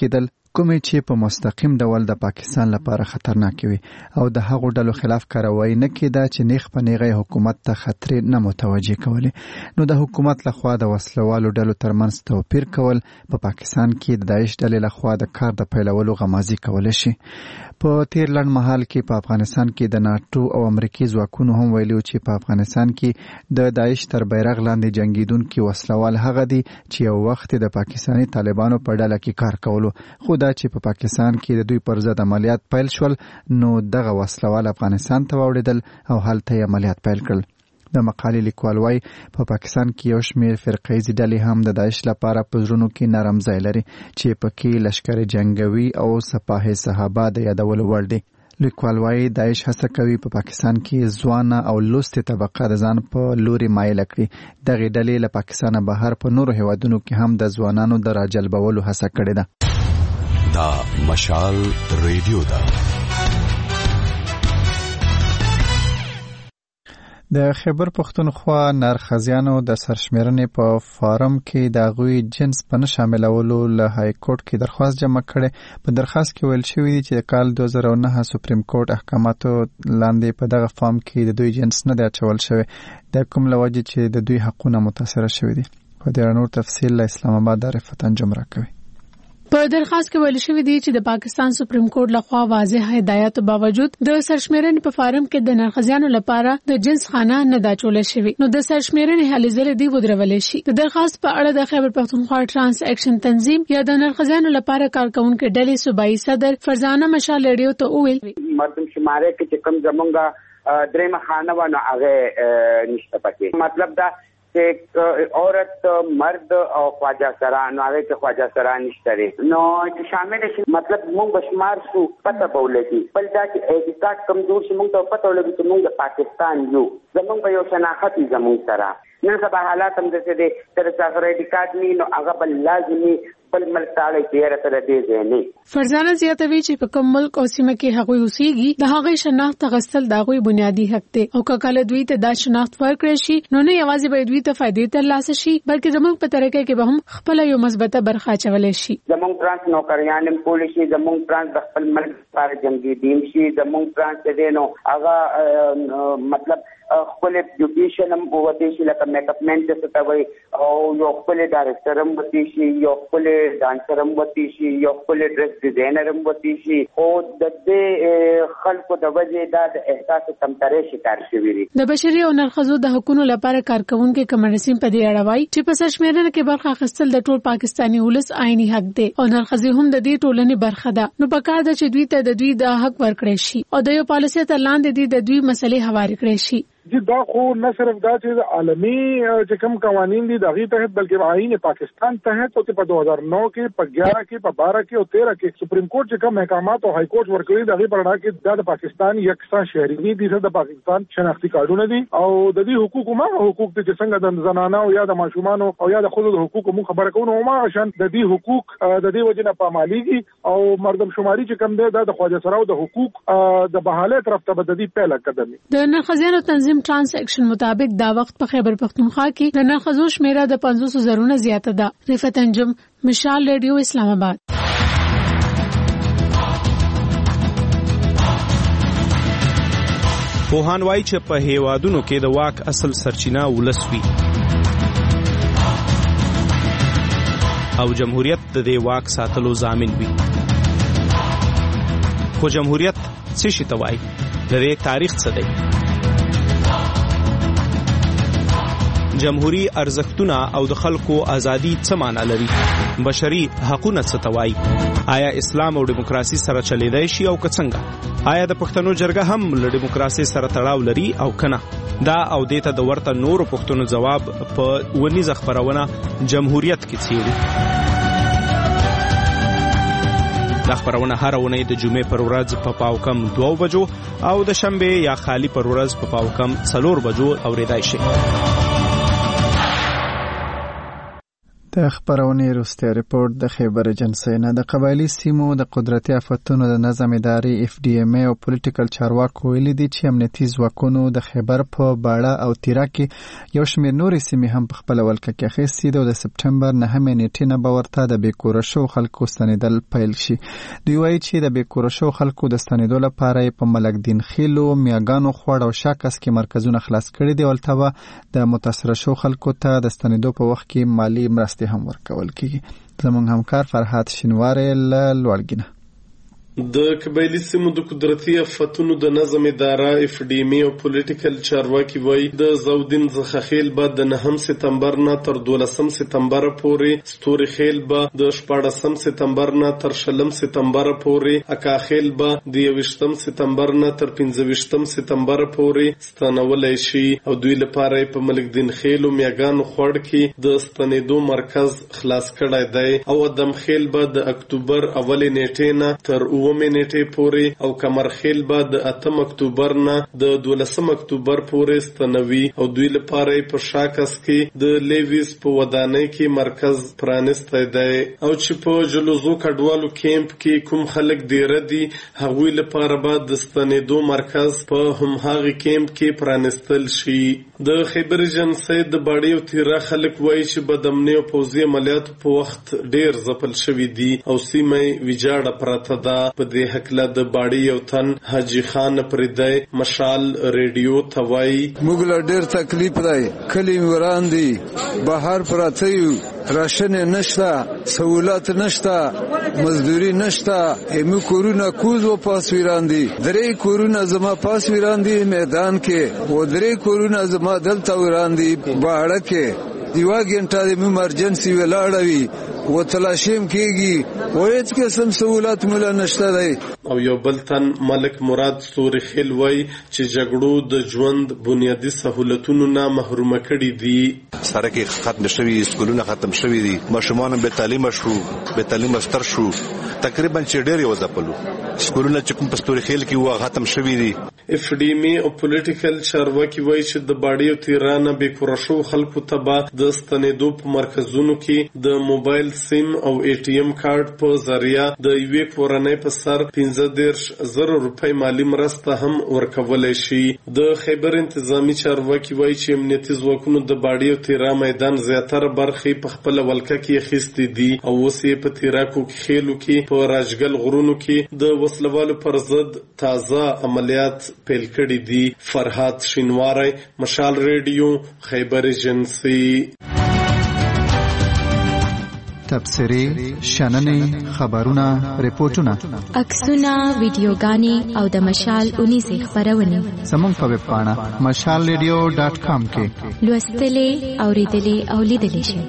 کومې چې په مستقیم ډول د پاکستان لپاره خطرناک وي او د هغو ډلو خلاف کاروایی نه کیده چې نیغ په نیغه حکومت ته خطر نه متوجه کوي. نو د حکومت لخوا د وسلوالو ډلو ترمنځ توپیر کول په پاکستان کې د داعش ډلې لخوا د کار د پیلولو غمازي کول شي. په تیر لنډ مهال کې په افغانستان کې د ناتو او امریکایي ځواکونو هم ویلي چې په افغانستان کې د داعش تر بیرغ لاندې جنگیدونکو وسلوال هغه دي چې یو وخت د پاکستاني طالبانو په ډله کې کار کولو، خو دا چې په پاکستان کې د دوی پر ضد عملیات پیل شول نو دغه وسلوال افغانستان ته واوړېدل او هلته عملیات پیل کړل. د مقالې لیکوال وايي په پاکستان کې یو شمېر فرقیزي ډلې هم د داعش لپاره په زړونو کې نرم ځای لري چې پکې لشکر جنگوي او سپاه صحابه د یادولو وړ دي. لیکوال وايي داعش هڅه کوي په پاکستان کې ځوانه او لوستې طبقه د ځان په لوري مایل کړي. دغه ډلې له پاکستان بهر په نورو هیوادونو کې هم د ځوانانو د راجلبولو هڅه کړې ده. دا مشال ریډیو ده. د خیبر پښتونخوا نرخزیانو د سرشمیرنې په فارم کې د غوي جنس په شاملولو له های کورټ کې درخواست جمع کړي. په درخواست کې ویل شوی دی چې کال 2009 سپریم کورټ احکاماتو لاندې په دغه فارم کې د دوی جنس نه دی اچول شوی د کوم لوجه چې د دوی حقونه متاثر شوی دي. په دې اړه نور تفصیل له اسلام آباد عرفت انجم راکوي. په درخواست کې ویل شوی دی چې د پاکستان سپریم کورټ لخوا واضح هدایت باوجود د سرشمیرنې په فارم کې د نرخزیانو لپاره د جنس خانه نه دا چول شوی نو د سرشمیرنې هلې ځلې دی ودرولې شي. د درخواست په اړه د خیبر پښتونخوا ترانس اکشن تنظیم یا د نرخزیانو لپاره کارکونکو ډلې صوبایي صدر فرزانه مشال ریډیو ته وویل مردم شماره کې چې کم زمونږه درېمه خانه ونه هغه نشته پکې. مطلب دا چې عورت مرد او خواجه سران نو هغه کې خواجه سران نشته نو چې شامل شي. مطلب مونږ بشمار شو پته بولګي بل دا چې احتیاط کمزور شي مونږ ته پته ولګي چې مونږ پاکستان یو زمونږ په یو شناخت زمونږ سره نن سبا حالات هم د څه دي تر څو ریډیکاټ نه نو هغه بل لازمي بل ملتاړي تیر تر دې نه. فرزانه زیاتوي چې په کوم ملک او سیمه کې هغه اوسېږي د هغه شناخت غسل د هغه بنیادی حق دی او کله دوی ته دا شناخت ورکړي شي نو نه یوازې به دوی ته فائدې ترلاسه شي بلکې زموږ په طریقې کې به هم خپل یو مثبته برخه چولې شي. زموږ ترانس نوکریان هم کول شي زموږ ترانس د خپل ملک لپاره جنگي دیم شي زموږ ترانس دې نو هغه مطلب خپل ایجوکیشن هم وته شي لکه میک اپ مین څه ته وي او یو خپل ډایرکټر هم وته شي یو خپل ډانسر هم وتی شي یو خپل ډریس ډیزاینر هم وتی شي او د دې خلکو د وجې د احساس کمترې شکار شوی دي. د بشري او نرخزو د حقوقو لپاره کارکونکو کمیسیون په دې اړه وایي چې په سرشمیرنه کې برخه اخیستل د ټول پاکستاني ولس آئینی حق دی او نرخزي هم د دې ټولنې برخه ده نو پکار ده چې دوی ته د دوی د حق ورکړي شي او د یو پالیسي تر لاندې د دوی مسلې حواله کړي شي. جی دا خو نه صرف دا چې عالمی چې کوم قوانین دي دغه تحت بلکې آئین پاکستان تحت او په 2009 کې په 11 کې په 12 کې او 13 کې سپریم کورټ چې کوم احکامات او های کورټ ورکړي دغه په اړه کې د پاکستان یکسان شهري دي د پاکستان شناختی کارتونه دي او د دې حقوقو ما حقوق چې څنګه د زنانو او یا د ماشومان او یا د خلکو د حقوقو مو خبره کوو ما عشان د دې حقوق د دې وجنه په مالیږي او مردم شماري چې کوم دی د خواجه سراو د حقوق د بحاله طرف ته بددي پهل قدم دي. د نرخزیانو تنظیم ترانس اکشن مطابق دا وخت په خیبر پښتونخوا کې د نرخزو شمیره د 500 نه زیاته ده. رفعت انجم مشال ریډیو اسلام آباد. پوهان وایي چې په هیوادونو کې د واک اصل سرچینه ولس وي او جمهوریت د دې واک ساتلو ضامن وي. خو جمهوریت څه شي ته وایي؟ د دې تاریخ څه دی؟ جمهوری ارزښتونه او د خلکو ازادي څه معنی لري؟ بشري حقوقونه څه ته وایي؟ آیا اسلام او دیموکراسي سره چلیدای شي او که څنګه؟ آیا د پښتنو جرګه هم له دیموکراسي سره تړاو لري او کنه؟ دا او دیته د ورته نورو پښتنو جواب په ونیزه خبرونه جمهوریت کې څیړي. دا خبرونه هر ونې د جمعې پر ورځ په پاوکم 2 بجو او د شنبه یا خالی پر ورځ په پاوکم 4 بجو اوریدای شي. د د خبرونې وروستی ریپورت د خیبر ایجنسۍ نه د قبایلي سیمو د قدرتي آفتونو د نظم ادارې FDMA او پولیټیکل چارواکو ویلي دي چې امنیتي ځواکونو د خیبر په باړه او تیرا کې یو شمېر نورې سیمې هم په خپله ولکه کې اخیستې دي او د سپټمبر 9 نیټې نه به ورته د بېکوره شوو خلکو ستنېدل پیل شي. دوی وایي چې د بېکوره شوو خلکو د ستنېدو لپاره یې په ملکدین خیلو، میاګانو خوړ او شاکس کې مرکزونه خلاص کړي دي او هلته به د متاثره شوو خلکو ته د ستنېدو په وخت کې مالي مرستې هم ورکول کیږي. زموږ همکار فرحات شینواری له لوړګي نه د قبایلي سیمو د قدرتي آفتونو د نظم اداره FDMA او پولیټیکل چارواکي وایي د زودین څخه خیل به د 9 سپتمبر نه تر 12 سپتمبر پورې، ستوري خیل به د 14 سپتمبر نه تر 20 سپتمبر پورې، اکا خیل به د 21 سپتمبر نه تر 15 سپتمبر پورې ستنولای شي او دوی لپاره په ملکدین خیل او میاګانو خوړ کې د ستنېدو مرکز خلاص کړی دی او ادم خیل به د اکتوبر اولې نیټې نه تر 9 نیټې پورې او کمرخیل به د 8 اکتوبر نه د 12 اکتوبر پورې ستنوي او دوی لپاره په شاکس کې د لیویس په ودانۍ کې مرکز پرانستی دی او چې په جلوزو کډوالو کیمپ کې کوم خلک ډیره دي هغوی لپاره به د ستنېدو مرکز په هماغه کیمپ کې پرانستل شي. د خیبر ایجنسۍ د باړې او تیرا خلک وایي چې بدامنۍ او پوځي عملیاتو په وخت ډیر ځپل شوي دي او سیمه ویجاړه پرته ده. په دې هکله د باړې یو تن حاجي خان پردی مشال ریډیو ته وایي موږ له ډیر تکلیف دی، کلی وران دي، بهر پراته یو، راشن نشته، سہولت نشته، مزدوري نشته، ایمو کورونه کوز و پاس ویران دي، درې کورونه زما پاس ویران دي میدان کې و درې کورونه زما دلته ویران دي باړه کې. دیوا ګنټه د ایمرجنسي ولاړوي و تلاشیم کېږي و هیڅ قسم سہولت مولا نشته دی. او یو بل تن ملک مراد ستوري خیل وایي چې جګړو د ژوند بنیادي سہولتونو نه محروم کړي دي. سړکې ختم شوي، سکولونه ختم شوي دي، ماشومان بې تعلیمه شو، بې تعلیمه ستر شو، تقریبا چې ډېر یې وځپلو. سکولونه چې کوم په ستوري خیل کې وو ختم شوي دي. FDMA او پولیټیکل چارواکي وایي چې د باړې او تیرانه بېکوره شوو خلکو ته به د ستنېدو په مرکزونو کې د موبایل سیم او ATM کارت په ذریعه د یوې کورنۍ په سر 15,000 روپۍ مالی مرسته هم ورکولی شي. د خیبر انتظامی چارواکي وایي چې امنیتي ځواکونو د باړې او تیرا میدان زیاتره برخې په خپله ولکه کې اخیستې دي او اوس یې په تیراکو کې خیلو کې په راجګل غرونو کې د وسلوالو پر ضد تازه عملیات پیل کړي دي. فرحات شینواری، مشال ریډیو، خیبر ایجنسي. تبصرې، شننې، خبرونه، ریپورتونه، عکسونه، ویډیوګانې او د مشال اونیزې خبرونه زموږ په ویب پاڼه mashalradio.com کې لوستلې، اوریدلې او لیدلې شئ.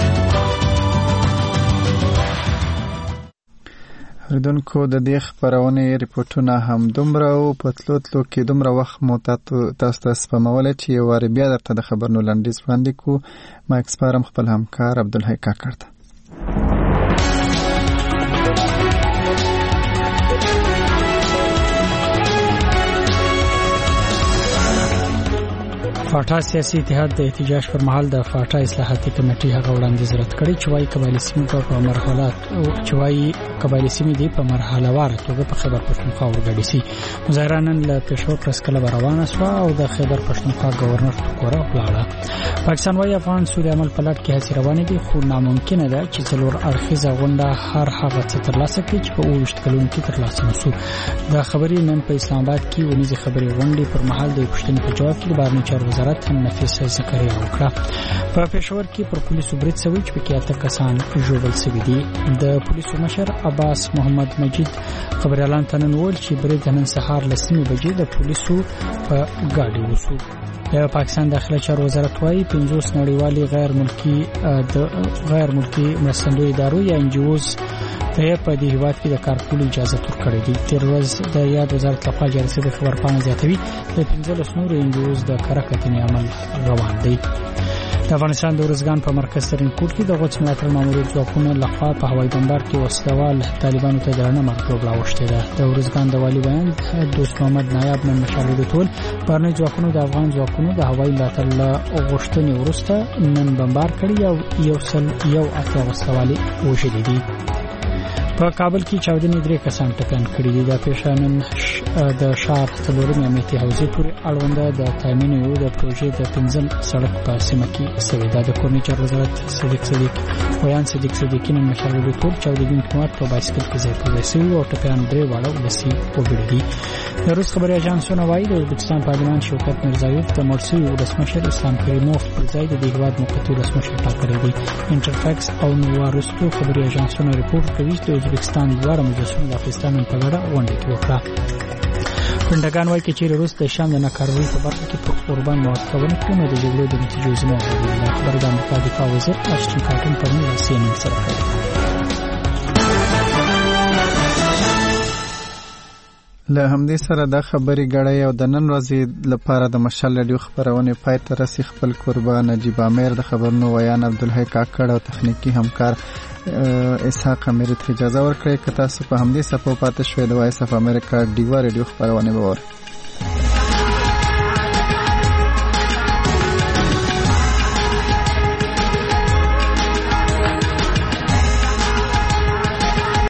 اوریدونکو د دې خبرونې ریپورتونه هم دومره او په تلو کې دومره وخت مو تاسو ته سپمولی چې یو وارې بیا درته د خبرونو لنډیز وړاندې کړو. ما سپارم خپل همکار عبدالحی کاکړ ته. فاټا سیاسي اتحاد د احتجاج پر مهال د فاټا اصلاحاتي کمیټې هغه وړاندیز رد کړی چې وايي قبایلي سیمې په مرحلات او چې وايي قبایلي سیمې دی په مرحله وار توګه په خیبر پښتونخوا ورګډي سي. مظاهران له پېښور پرس کلب روانه شو او د خیبر پښتونخوا گورنر کوره ولاړه. پاکستان وايي افغان سوري عمل پلټ کې هڅې روانې دي خو ناممکنه ده چې څلور اړخیزه غونډه هر هغه څه ترلاسه کړي چې په 20 کلونو کې ترلاسه نشو. د خبري نن په اسلام آباد کې ونیزي خبري غونډې پر مهال د پښتون په جواب کې بهرنی چارو وزارت هم نفیس زکریا وکړه. په پېښور کې پر پولیسو برید شوی چې پکې 8 کسان ژوبل شوي دي. د پولیسو مشر عباس محمد مجید خبريالان ته نن وویل چې برید نن سهار له 3 بجې د پولیسو په ګاډي وشو. د پاکستان داخله چارو وزارت وايي 50 نړیوالي غیر ملکی مرستندوی ادارو یا NGOs ته په دې هیواد کې د کار کولو اجازه ورکړې ده. تیر ورځ د یاد وزارت لخوا جاری شوی خبرپاڼه زیاتوي د 15 نورو NGOs د کارکتنې عمل روان دی. د افغانستان د ارزګان په مرکز ترینکوټ کې د غوڅ ملاتړ ماموریت ځواکونو لخوا په هوایي بمبار کې وسلوال طالبانو ته درنه مرګ راوښتې ده. د ارزګان د والي بیان دوست محمد نایب نن مشالې د ټول بهرني ځواکونو د افغان ځواکونو د هوایي ملاتړ له غوښتنې وروسته نن بمبار کړي او یو اتیا وسلوالې وژلي دي. په کابل کې چاودنې 3 کسان ټکان کړي دي. د پیښانن د شهر څلورمې امنیتي حوزې پورې اړونده د تامینو د پروژې د 5م سړک په سیمه کې سوي ده. د کورنۍ چارو وزارت صدیق صدیقی نن مشاور د ټول چاودېدونکو مواد په بایسکل کې ځای پر ځای سوي او ټپیان 3 واړه ولسي وګړي دي. د روس خبري اژانسونه وايي د ازبکستان پارلمان شوکت میرزایوف د مرسي ولسمشر اسلام کریموف پر ځای د هیواد موقتي ولسمشر ټاکلی دی. انټرفاکس او نووا روسو خبري اژانسونه ریپورت کوي چې ازبکستان دوه مجسمه د افغانستان په ګډه غونډه کې وکړه. پنډګان وايي چې روس د شام د ناکاروي په برخه کې په قربان موافقونه کوي نو د جګړې د نتیجو زموږ د خبر د امریکا دفاع وزیر اشتن کارټن په نوې CNN سره کړی. له همدې سره د خبري غړې او د نن ورځې لپاره د مشال رادیو خبرونه پای ته رسي. خپل قربان نجیب امیر د خبرونو ویان عبدالحی کاکړ او تخنیکی همکار اسحاق امیر ته اجازه ورکړئ. که تاسو په همدې صفحه پاتې شوي د وایس اف امریکا ډیوا رادیو خبرونه وګورئ.